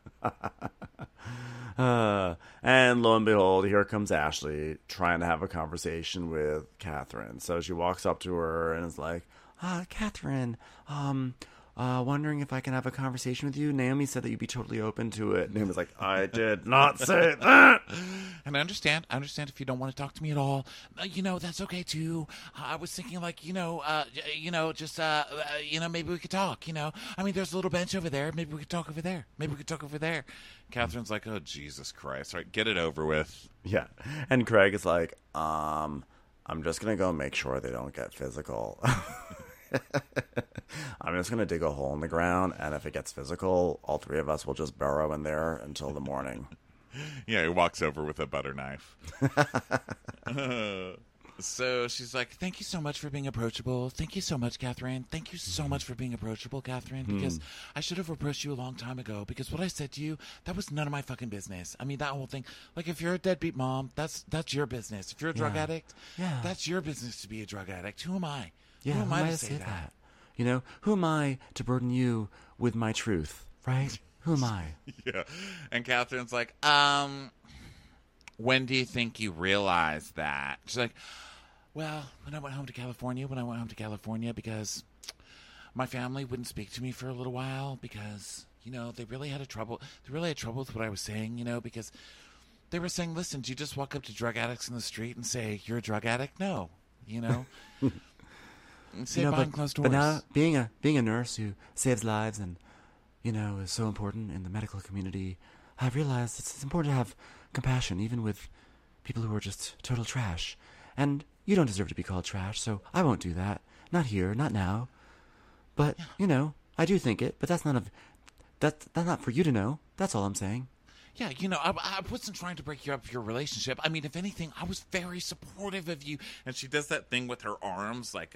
And lo and behold, here comes Ashley trying to have a conversation with Catherine. So she walks up to her and is like, Catherine, wondering if I can have a conversation with you. Naomi said that you'd be totally open to it. Naomi's like, I did not say that. And I understand if you don't want to talk to me at all. That's okay too. I was thinking like, maybe we could talk, I mean, there's a little bench over there. Maybe we could talk over there. Catherine's like, oh, Jesus Christ. All right, get it over with. Yeah. And Craig is like, I'm just going to go make sure they don't get physical. I'm just going to dig a hole in the ground, and if it gets physical, all three of us will just burrow in there until the morning. Yeah, he walks over with a butter knife. So she's like, thank you so much for being approachable. Thank you so much, Catherine. Thank you so much for being approachable, Catherine, because I should have approached you a long time ago, because what I said to you, that was none of my fucking business. I mean, that whole thing, like, if you're a deadbeat mom, that's your business. If you're a drug addict, that's your business to be a drug addict. Who am I? Yeah, who am I to say that? Who am I to burden you with my truth, right? Who am I? Yeah. And Catherine's like, when do you think you realized that? She's like, well, when I went home to California, because my family wouldn't speak to me for a little while, because, they really had trouble with what I was saying, because they were saying, listen, do you just walk up to drug addicts in the street and say, you're a drug addict? No, Say behind closed doors. But now, being a nurse who saves lives and, is so important in the medical community, I've realized it's important to have compassion, even with people who are just total trash. And you don't deserve to be called trash, so I won't do that. Not here, not now. But, I do think it, but that's not for you to know. That's all I'm saying. Yeah, I wasn't trying to break you up your relationship. I mean, if anything, I was very supportive of you. And she does that thing with her arms, like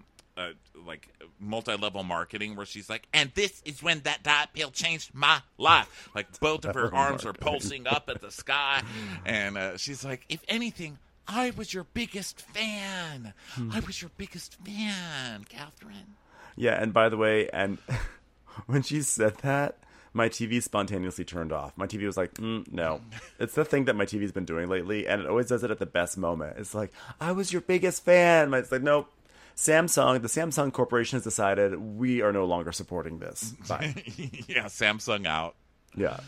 multi-level marketing, where she's like, and this is when that diet pill changed my life. Like, both of her arms are pulsing up at the sky. And she's like, if anything, I was your biggest fan. I was your biggest fan, Catherine. Yeah, and by the way, and when she said that, my TV spontaneously turned off. My TV was like, no. It's the thing that my TV's been doing lately, and it always does it at the best moment. It's like, I was your biggest fan. It's like, nope. The Samsung Corporation has decided we are no longer supporting this. Bye. Yeah, Samsung out. Yeah.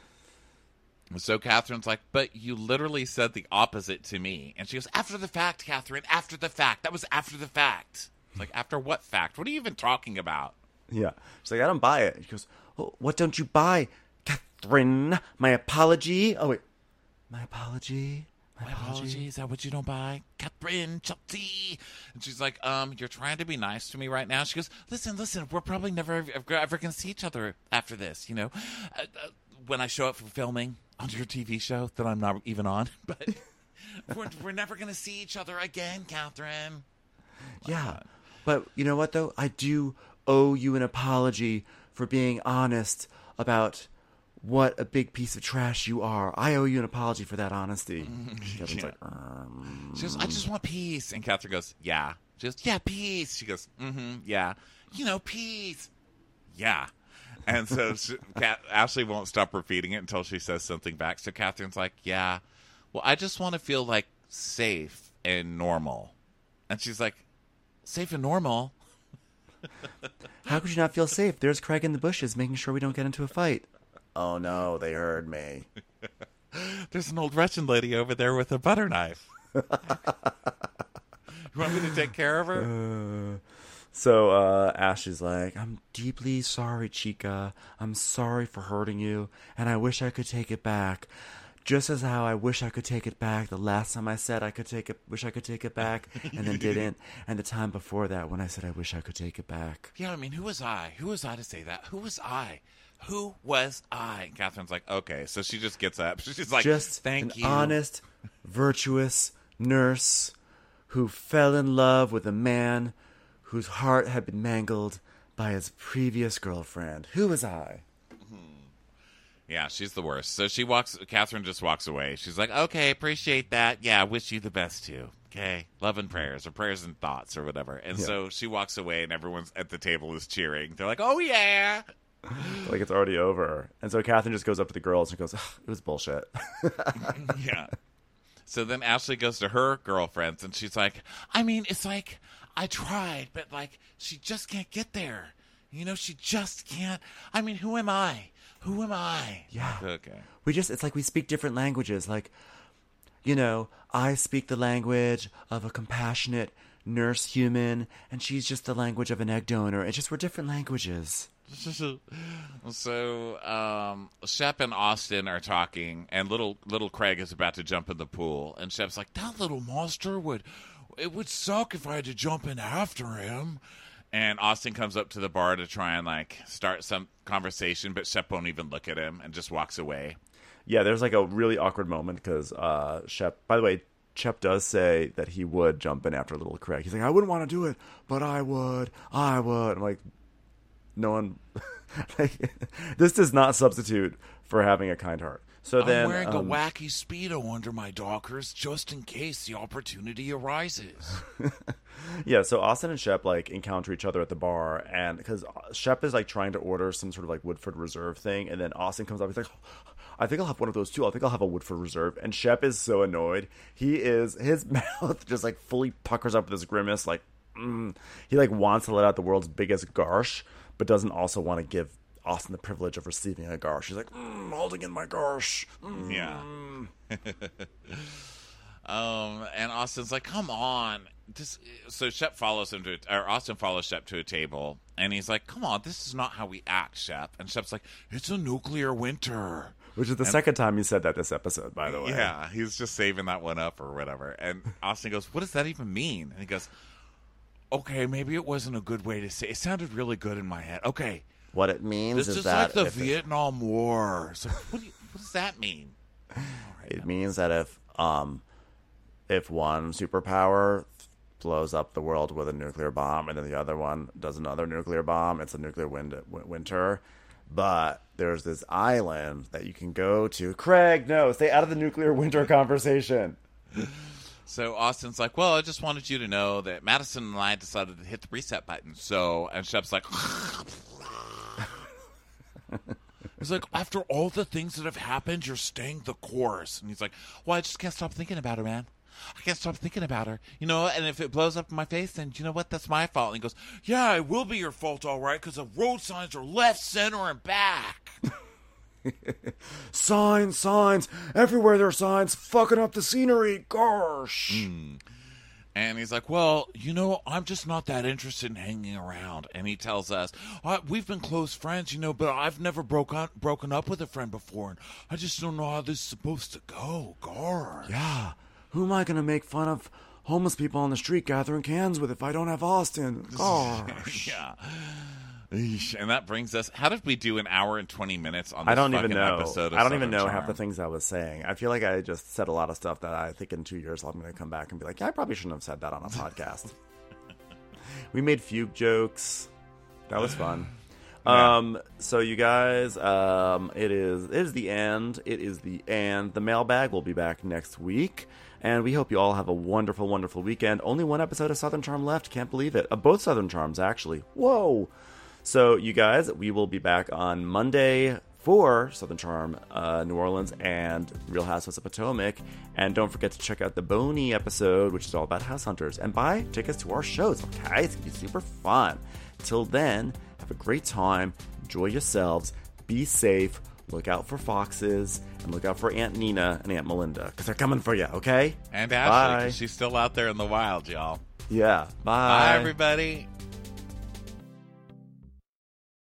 So Catherine's like, but you literally said the opposite to me. And she goes, after the fact, Catherine, after the fact. That was after the fact. It's like, after what fact? What are you even talking about? Yeah. She's like, I don't buy it. She goes, oh, what don't you buy, Catherine? My apology? Oh, wait. My apology? My apology? Is that what you don't buy? Catherine, Chelsea. And she's like, you're trying to be nice to me right now. She goes, listen, we're probably never ever going to see each other after this, when I show up for filming on your TV show that I'm not even on. But we're never going to see each other again, Catherine. Yeah. But you know what, though? I do owe you an apology for being honest about what a big piece of trash you are. I owe you an apology for that honesty. Kevin's like, She goes, I just want peace. And Catherine goes, yeah. She goes, yeah, peace. She goes, yeah. Peace. Yeah. And so Ashley won't stop repeating it until she says something back. So Catherine's like, yeah, well, I just want to feel like safe and normal. And she's like, safe and normal? How could you not feel safe? There's Craig in the bushes making sure we don't get into a fight. Oh, no, they heard me. There's an old Russian lady over there with a butter knife. You want me to take care of her? So Ashley's like, I'm deeply sorry, Chica. I'm sorry for hurting you, and I wish I could take it back. Just as how I wish I could take it back the last time I said I could wish I could take it back, and then didn't, and the time before that when I said I wish I could take it back. Yeah, I mean, who was I? Who was I to say that? Who was I? Who was I? And Catherine's like, okay. So she just gets up. She's like, Just thank an you. honest, virtuous nurse who fell in love with a man whose heart had been mangled by his previous girlfriend. Who was I? Yeah, she's the worst. So Catherine just walks away. She's like, okay, appreciate that. Yeah, wish you the best too. Okay. Love and prayers, or prayers and thoughts, or whatever. And so she walks away, and everyone's at the table is cheering. They're like, oh, yeah. Like it's already over. And so Catherine just goes up to the girls and goes, "Ugh, it was bullshit." Yeah. So then Ashley goes to her girlfriends, and she's like, I mean, it's like, I tried, but like, she just can't get there. You know, she just can't. I mean, who am I? Who am I? Yeah. Okay. It's like we speak different languages. Like, you know, I speak the language of a compassionate nurse human, and she's just the language of an egg donor. It's just we're different languages. So, Shep and Austin are talking, and little Craig is about to jump in the pool, and Shep's like, that little monster it would suck if I had to jump in after him. And Austin comes up to the bar to try and like start some conversation, but Shep won't even look at him and just walks away. Yeah, there's like a really awkward moment because Shep, by the way, Shep does say that he would jump in after little Craig. He's like, I wouldn't want to do it, but I would. I'm like, no one, like, this does not substitute for having a kind heart. So then, I'm wearing a wacky Speedo under my Dockers just in case the opportunity arises. Yeah, so Austin and Shep like encounter each other at the bar, and because Shep is like trying to order some sort of like Woodford Reserve thing, and then Austin comes up, he's like, I think I'll have one of those too. I think I'll have a Woodford Reserve. And Shep is so annoyed. His mouth just like fully puckers up with this grimace, like he like wants to let out the world's biggest garsh, but doesn't also want to give Austin the privilege of receiving a garsh. She's like, holding in my garsh. Yeah. And Austin's like, come on. So Shep follows him Austin follows Shep to a table, and he's like, come on, this is not how we act, Shep. And Shep's like, it's a nuclear winter. Which is the second time he said that this episode, by the way. Yeah, he's just saving that one up or whatever. And Austin goes, what does that even mean? And he goes, okay, maybe it wasn't a good way to say it. It sounded really good in my head. Okay. What it means is is like that the Vietnam War. So what does that mean? It means that if one superpower blows up the world with a nuclear bomb and then the other one does another nuclear bomb, it's a nuclear winter. But there's this island that you can go to. Craig, no, stay out of the nuclear winter conversation. So Austin's like, well, I just wanted you to know that Madison and I decided to hit the reset button. And Shep's like, he's like, after all the things that have happened, you're staying the course. And he's like, well, I just can't stop thinking about her, man. I can't stop thinking about her. You know, and if it blows up in my face, then you know what? That's my fault. And he goes, yeah, it will be your fault, all right, because the road signs are left, center, and back. Signs. Everywhere there are signs, fucking up the scenery. Gosh. And he's like, well, you know, I'm just not that interested in hanging around. And he tells us, we've been close friends, you know, but I've never broken up with a friend before. And I just don't know how this is supposed to go. Gosh. Yeah. Who am I going to make fun of homeless people on the street gathering cans with if I don't have Austin? Gosh. Yeah. Eesh. And that brings us, how did we do an hour and 20 minutes on this I don't fucking even know. episode of I don't Southern even know Charm? half the things I was saying. I feel like I just said a lot of stuff that I think in 2 years I'm going to come back and be like, yeah, I probably shouldn't have said that on a podcast. We made fugue jokes. That was fun. Yeah. So you guys, it is the end. It is the end. The mailbag will be back next week. And we hope you all have a wonderful, wonderful weekend. Only one episode of Southern Charm left. Can't believe it. Both Southern Charms, actually. Whoa. So, you guys, we will be back on Monday for Southern Charm New Orleans and Real Housewives of Potomac. And don't forget to check out the Boney episode, which is all about house hunters. And buy tickets to our shows, okay? It's going to be super fun. Till then, have a great time. Enjoy yourselves. Be safe. Look out for foxes, and look out for Aunt Nina and Aunt Melinda, because they're coming for you, okay? And Ashley, 'cause she's still out there in the wild, y'all. Yeah, Bye, everybody.